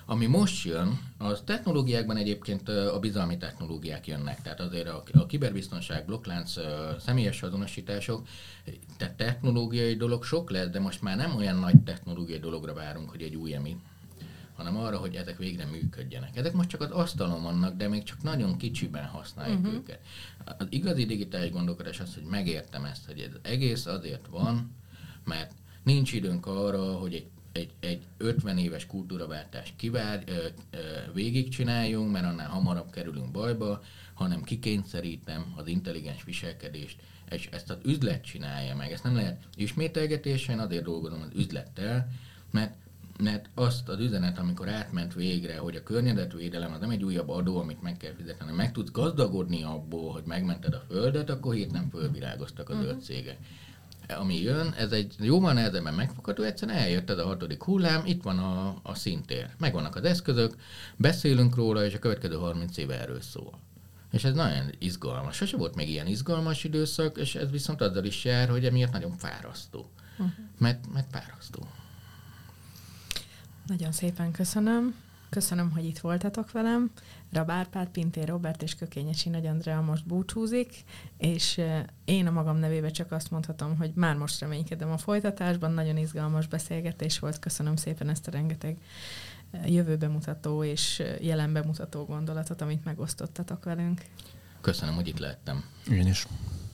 Ami most jön, az technológiákban egyébként a bizalmi technológiák jönnek, tehát azért a, a kiberbiztonság, blokklánc, személyes azonosítások, tehát technológiai dolog sok lesz, de most már nem olyan nagy technológiai dologra várunk, hogy egy új emi, hanem arra, hogy ezek végre működjenek. Ezek most csak az asztalon vannak, de még csak nagyon kicsiben használjuk uh-huh. őket. Az igazi digitális gondolkodás az, hogy megértem ezt, hogy ez egész azért van, mert nincs időnk arra, hogy egy Egy, egy ötven éves kultúraváltást kivár, ö, ö, végigcsináljunk, mert annál hamarabb kerülünk bajba, hanem kikényszerítem az intelligens viselkedést, és ezt az üzlet csinálja meg. Ezt nem lehet ismételgetésen, azért dolgozom az üzlettel, mert, mert azt az üzenet, amikor átment végre, hogy a környezetvédelem az nem egy újabb adó, amit meg kell fizetni, hanem meg tudsz gazdagodni abból, hogy megmented a földet, akkor hirtelen fölvirágoztak a zöld cégek. Ami jön, ez egy jóval nehezebben megfogható, egyszerűen eljött ez a hatodik hullám, itt van a, a színtér. Megvannak az eszközök, beszélünk róla, és a következő harminc éve erről szól. És ez nagyon izgalmas. Sose volt még ilyen izgalmas időszak, és ez viszont azzal is jár, hogy emiatt nagyon fárasztó. Uh-huh. Mert, mert fárasztó. Nagyon szépen köszönöm. Köszönöm, hogy itt voltatok velem. Rab Árpád, Pintér Róbert és Kökényesi Nagy Andrea most búcsúzik, és én a magam nevében csak azt mondhatom, hogy már most reménykedem a folytatásban. Nagyon izgalmas beszélgetés volt. Köszönöm szépen ezt a rengeteg jövőbe mutató és jelenbe mutató gondolatot, amit megosztottatok velünk. Köszönöm, hogy itt lehettem. Én is.